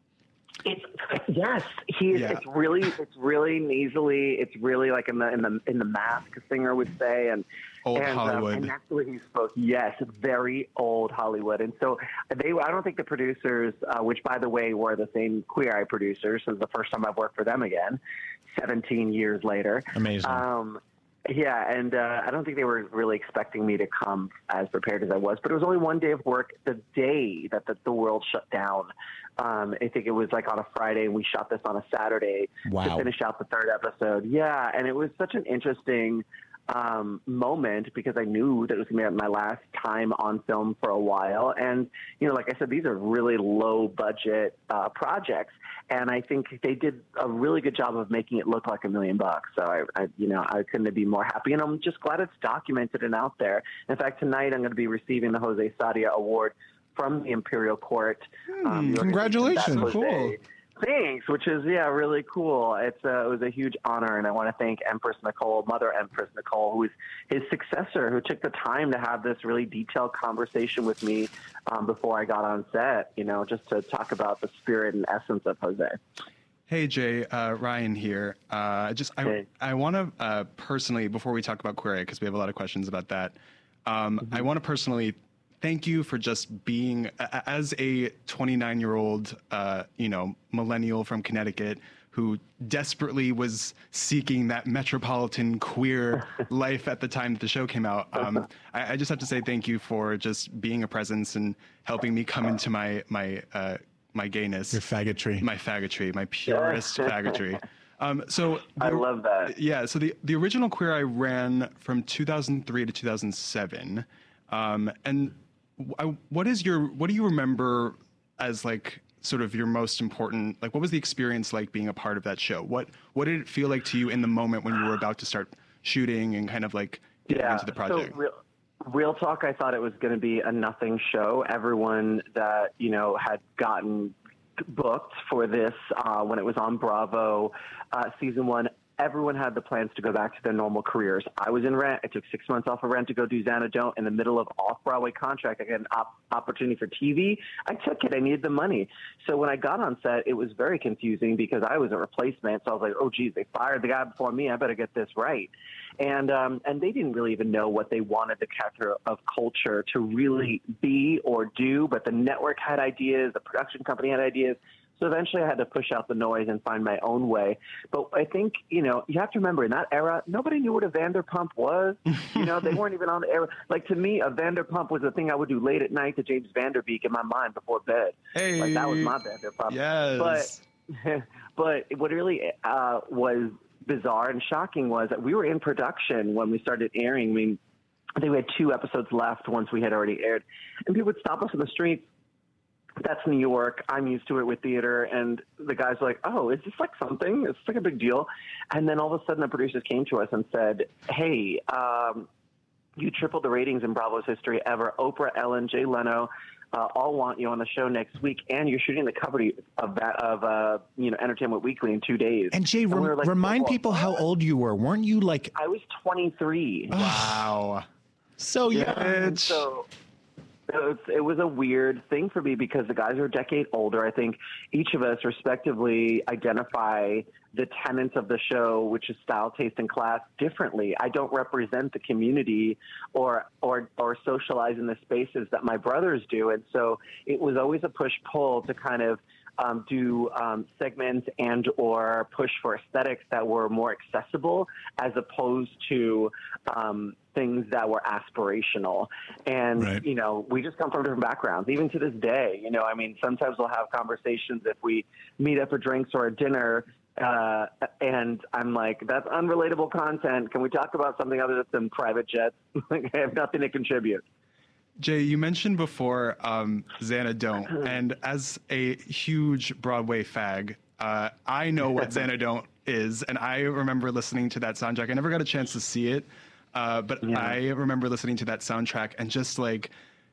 It's yes, he is. Yeah. It's really, it's really nasally. It's really like in the in the in the Mask singer would say, and Old and, um, Hollywood. and that's the way he spoke. Yes, very old Hollywood. And so they, I don't think the producers, uh, which by the way were the same Queer Eye producers, this is the first time I've worked for them again, seventeen years later. Amazing. Um, yeah, and uh, I don't think they were really expecting me to come as prepared as I was. But it was only one day of work, the day that the, the world shut down. Um, I think it was like on a Friday, and we shot this on a Saturday Wow. to finish out the third episode. Yeah, and it was such an interesting um, moment because I knew that it was going to be my last time on film for a while. And, you know, like I said, these are really low budget uh, projects. And I think they did a really good job of making it look like a million bucks. So, I, I, you know, I couldn't be more happy. And I'm just glad it's documented and out there. In fact, tonight I'm going to be receiving the Jose Sadia Award from the Imperial Court. Um, the Congratulations. organization that Cool. Jose- Thanks, which is, yeah, really cool. It's uh, it was a huge honor, and I want to thank Empress Nicole, Mother Empress Nicole, who is his successor, who took the time to have this really detailed conversation with me um, before I got on set, you know, just to talk about the spirit and essence of Jose. Hey Jay, uh, Ryan here. Uh, just I Hey. I want to uh, personally, before we talk about Queer Eye, because we have a lot of questions about that. Um, Mm-hmm. I want to personally thank you for just being a- as a twenty-nine-year-old, uh, you know, millennial from Connecticut who desperately was seeking that metropolitan queer life at the time that the show came out. Um, I, I just have to say thank you for just being a presence and helping me come into my my uh, my gayness. Your faggotry. My faggotry, my purest faggotry. Um, so I the- love that. Yeah. So the the original Queer Eye ran from two thousand three to two thousand seven, um, and I, what is your what do you remember as like sort of your most important, like what was the experience like being a part of that show? What what did it feel like to you in the moment when you were about to start shooting and kind of like getting Yeah, into the project? so real, real talk, I thought it was going to be a nothing show. Everyone that, you know, had gotten booked for this uh, when it was on Bravo uh, season one, everyone had the plans to go back to their normal careers. I was in Rent. I took six months off of Rent to go do Xanadu in the middle of off-Broadway contract. I got an op- opportunity for T V. I took it. I needed the money. So when I got on set, it was very confusing because I was a replacement. So I was like, oh, geez, they fired the guy before me. I better get this right. And um, and they didn't really even know what they wanted the character of Culture to really be or do. But the network had ideas. The production company had ideas. So eventually I had to push out the noise and find my own way. But I think, you know, you have to remember in that era, nobody knew what a Vanderpump was. You know, they weren't even on the air. Like to me, a Vanderpump was the thing I would do late at night to James Vanderbeek in my mind before bed. Hey. Like that was my Vanderpump. Yes. But but what really uh, was bizarre and shocking was that we were in production when we started airing. I mean, I think we had two episodes left once we had already aired. And people would stop us in the streets. That's New York. I'm used to it with theater. And the guys were like, oh, is this like something? It's like a big deal. And then all of a sudden the producers came to us and said, hey, um, you tripled the ratings in Bravo's history ever. Oprah, Ellen, Jay Leno, uh, all want you on the show next week. And you're shooting the cover of that, of, uh, you know, Entertainment Weekly in two days. And Jay, and rem- we were like, remind oh, people what? how old you were. Weren't you like... I was twenty-three. Wow. So young. Yeah, so it was, it was a weird thing for me because the guys are a decade older. I think each of us respectively identify the tenets of the show, which is style, taste, and class, differently. I don't represent the community or or or socialize in the spaces that my brothers do. And so it was always a push-pull to kind of Um, do um, segments and or push for aesthetics that were more accessible as opposed to um, things that were aspirational. And, right. you know, we just come from different backgrounds, even to this day. You know, I mean, sometimes we'll have conversations if we meet up for drinks or a dinner uh, and I'm like, that's unrelatable content. Can we talk about something other than private jets? Like, I have nothing to contribute. Jay, you mentioned before um, Xanadont, and as a huge Broadway fag, uh, I know what Xanadont is, and I remember listening to that soundtrack. I never got a chance to see it, uh, but yeah. I remember listening to that soundtrack and just like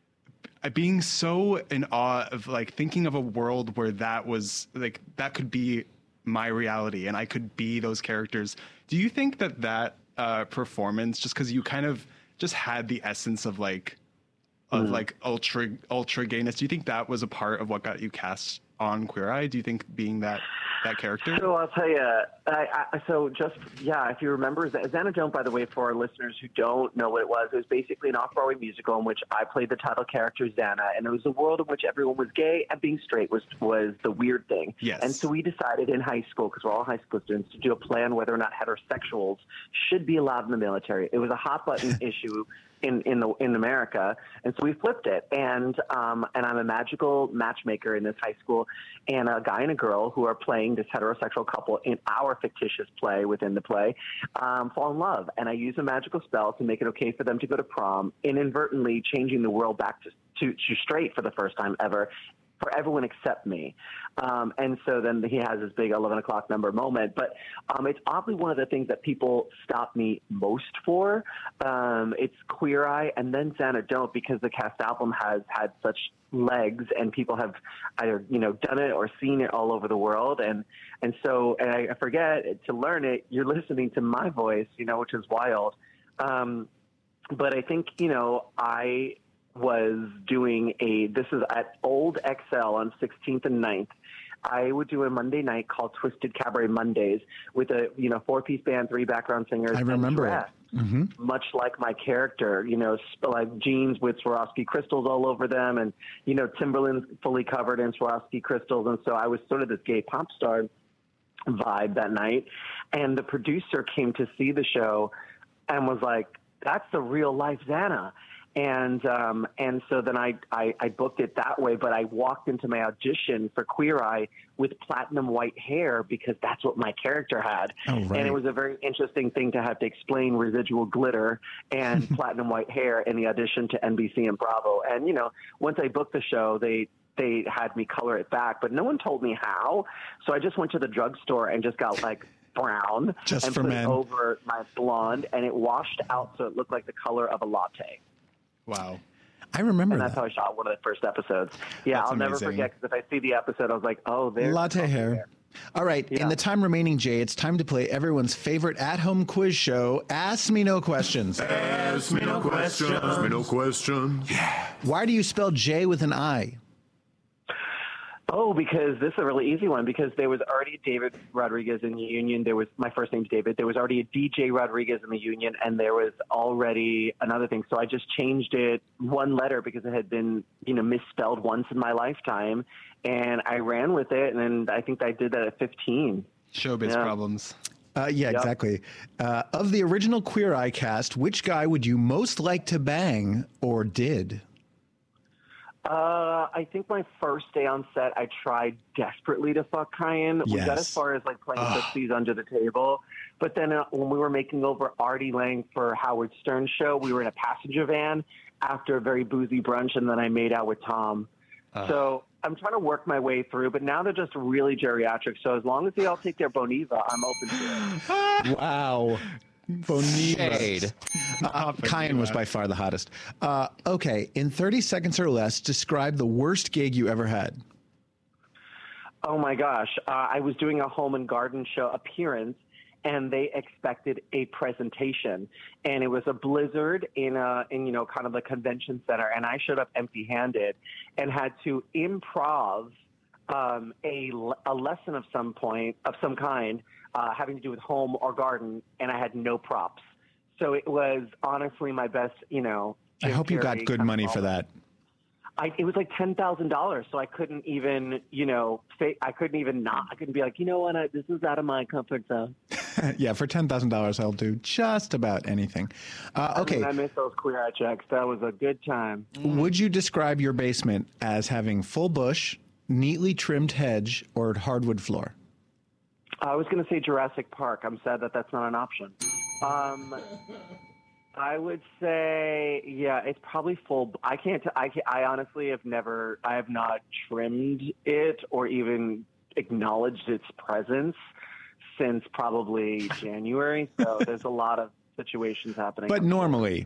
being so in awe of like thinking of a world where that was like that could be my reality and I could be those characters. Do you think that that uh, performance, just because you kind of just had the essence of like of mm. like ultra ultra gayness, do you think that was a part of what got you cast on Queer Eye? Do you think being that that character? So I'll tell you, I, I, so just, yeah, if you remember, Xanadont, by the way, for our listeners who don't know what it was, it was basically an off-Broadway musical in which I played the title character Xana, and it was a world in which everyone was gay and being straight was, was the weird thing. Yes. And so we decided in high school, because we're all high school students, to do a play on whether or not heterosexuals should be allowed in the military. It was a hot-button issue in in the in America, and so we flipped it. And um, and I'm a magical matchmaker in this high school, and a guy and a girl who are playing this heterosexual couple in our fictitious play within the play um, fall in love. And I use a magical spell to make it okay for them to go to prom, inadvertently changing the world back to to, to straight for the first time ever, for everyone except me. Um, and so then he has this big eleven o'clock number moment. But um, it's oddly one of the things that people stop me most for. Um, it's Queer Eye and then Xanadont, because the cast album has had such legs and people have either, you know, done it or seen it all over the world. And, and so, and I forget, to learn it, you're listening to my voice, you know, which is wild. Um, but I think, you know, I was doing a, this is at Old X L on sixteenth and ninth. I would do a Monday night called Twisted Cabaret Mondays with a, you know, four-piece band, three background singers. I remember it. Mm-hmm. Much like my character, you know, like jeans with Swarovski crystals all over them, and, you know, Timberlands fully covered in Swarovski crystals. And so I was sort of this gay pop star vibe that night. And the producer came to see the show and was like, that's the real life Xana. And um, and so then I, I, I booked it that way, but I walked into my audition for Queer Eye with platinum white hair because that's what my character had. Oh, right. And it was a very interesting thing to have to explain residual glitter and platinum white hair in the audition to N B C and Bravo. And, you know, once I booked the show, they they had me color it back, but no one told me how. So I just went to the drugstore and just got like brown just and for put men. it over my blonde, and it washed out so it looked like the color of a latte. Wow. I remember and that's that. how I shot one of the first episodes. Yeah, That's I'll amazing. never forget, because if I see the episode, I was like, oh, there's Latte hair. there. All right. Yeah. In the time remaining, Jay, it's time to play everyone's favorite at-home quiz show, Ask Me No Questions. Ask me no questions. Ask me no question. Yeah. Why do you spell Jay with an I? Oh, because this is a really easy one, because there was already David Rodriguez in the Union. There was, my first name's David. There was already a D J Rodriguez in the Union, and there was already another thing. So I just changed it one letter because it had been, you know, misspelled once in my lifetime, and I ran with it, and I think I did that at fifteen. Showbiz Yeah. problems. Uh, yeah, Yep. exactly. Uh, of the original Queer Eye cast, which guy would you most like to bang or did? Uh, I think my first day on set, I tried desperately to fuck Kyan. We got Yes. as far as like playing fifties under the table. But then uh, when we were making over Artie Lang for Howard Stern's show, we were in a passenger van after a very boozy brunch, and then I made out with Tom. Uh. So I'm trying to work my way through, but now they're just really geriatric. So as long as they all take their Boniva, I'm open to it. Wow. Boniva. Shade. Uh, Kyan was by far the hottest. Uh, okay, in thirty seconds or less, describe the worst gig you ever had. Oh my gosh. Uh, I was doing a home and garden show appearance, and they expected a presentation, and it was a blizzard in a, in, you know, kind of the convention center. And I showed up empty handed and had to improv, um, a, a lesson of some point of some kind, uh, having to do with home or garden. And I had no props. So it was honestly my best, you know, I Jim hope you got Carrey good kind of money for moment. that. I, it was like ten thousand dollars, so I couldn't even, you know, say, I couldn't even not. I couldn't be like, you know what, I, this is out of my comfort zone. Yeah, for ten thousand dollars, I'll do just about anything. Uh, okay. I mean, I miss those queer eye checks. That was a good time. Would you describe your basement as having full bush, neatly trimmed hedge, or hardwood floor? I was going to say Jurassic Park. I'm sad that that's not an option. Um, I would say, yeah, it's probably full. I can't, I can't, I honestly have never, I have not trimmed it or even acknowledged its presence since probably January. So there's a lot of situations happening. But normally,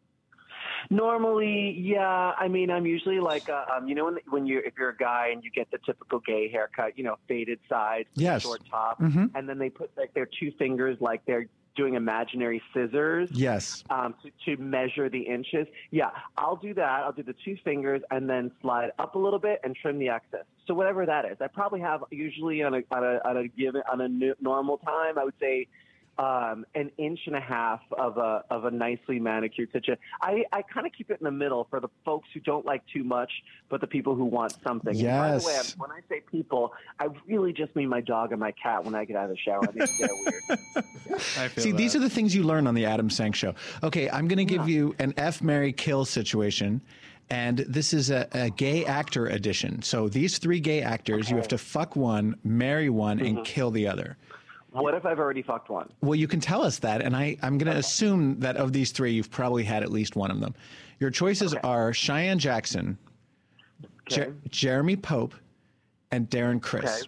Normally, yeah. I mean, I'm usually like, uh, um, you know, when, when you if you're a guy and you get the typical gay haircut, you know, faded sides, Yes. short top, Mhm. and then they put like their two fingers like they're doing imaginary scissors. yes. Um, to, to measure the inches. Yeah, I'll do that. I'll do the two fingers and then slide up a little bit and trim the excess. So whatever that is, I probably have usually on a on a, on a given on a n- normal time, I would say um, an inch and a half of a of a nicely manicured situation. I, I kind of keep it in the middle for the folks who don't like too much, but the people who want something. And by the way, Yes. I'm, when I say people, I really just mean my dog and my cat when I get out of the shower. I think they're weird. I feel See, that. these are the things you learn on the Adam Sank Show. Okay, I'm going to give you an F, marry, kill situation. And this is a, a gay actor edition. So these three gay actors, you have to fuck one, marry one, and kill the other. What if I've already fucked one? Well, you can tell us that, and I, I'm going to assume that of these three, you've probably had at least one of them. Your choices are Cheyenne Jackson, Okay. Jer- Jeremy Pope, and Darren Criss.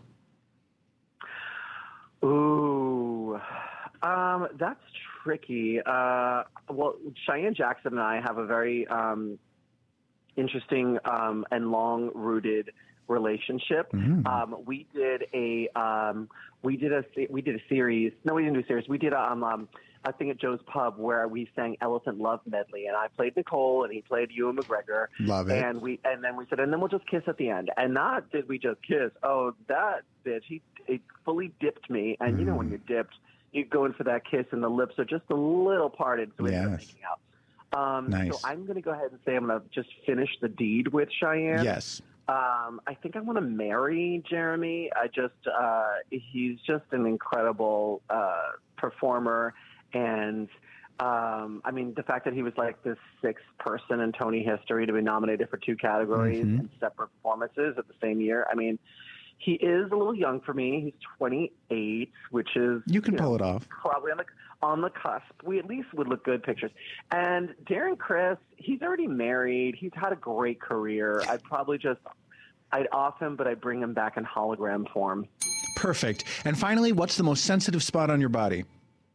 Okay. Ooh, um, that's tricky. Uh, well, Cheyenne Jackson and I have a very um, interesting um, and long-rooted relationship. Mm. Um, we did a um, we did a se- we did a series. No, we didn't do a series. We did a, um, um, a thing at Joe's Pub where we sang Elephant Love medley, and I played Nicole, and he played Ewan McGregor. Love it. And we and then we said, and then we'll just kiss at the end. And not did we just kiss. Oh, that bitch, he, he fully dipped me. And you know when you're dipped, you go in for that kiss, and the lips are just a little parted, so we end up Yes. making out. Um, Nice. So I'm going to go ahead and say I'm going to just finish the deed with Cheyenne. Yes. Um, I think I want to marry Jeremy. I just, uh, he's just an incredible uh, performer. And, um, I mean, the fact that he was like the sixth person in Tony history to be nominated for two categories Mhm. in separate performances at the same year. I mean, he is a little young for me. He's twenty-eight, which is You can you pull know, it off. probably on the on the cusp. We at least would look good pictures. And Darren Criss, he's already married. He's had a great career. I'd probably just I'd off him, but I'd bring him back in hologram form. Perfect. And finally, what's the most sensitive spot on your body?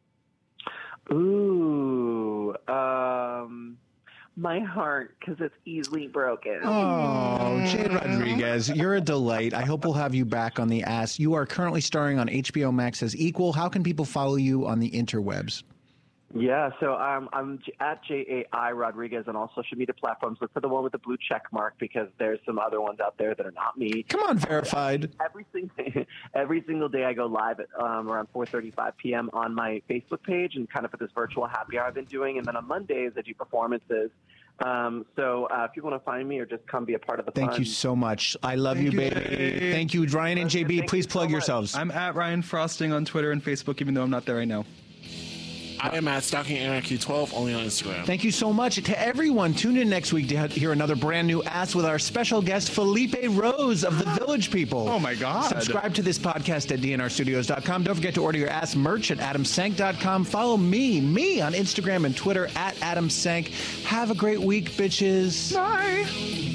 Ooh, um, my heart, because it's easily broken. Oh, Jay Rodriguez, you're a delight. I hope we'll have you back on the ass. You are currently starring on H B O Max as Equal. How can people follow you on the interwebs? Yeah, so um, I'm j- at J A I Rodriguez on all social media platforms. Look for the one with the blue check mark because there's some other ones out there that are not me. Come on, verified. Every single, every single day I go live at um, around four thirty-five p.m. on my Facebook page and kind of for this virtual happy hour I've been doing. And then on Mondays I do performances. Um, so uh, if you want to find me or just come be a part of the Thank fun. you so much. I love you, Thank you, baby. Jay. Thank you, Ryan and J B. Thank Please you plug so much. yourselves. I'm at Ryan Frosting on Twitter and Facebook, even though I'm not there right now. I am at Stalking Anarchy twelve, only on Instagram. Thank you so much to everyone. Tune in next week to hear another brand new Ask with our special guest, Felipe Rose of the Village People. Oh, my God. Subscribe to this podcast at D N R studios dot com. Don't forget to order your Ask merch at adam sank dot com. Follow me, me on Instagram and Twitter at Adam Sank. Have a great week, bitches. Bye.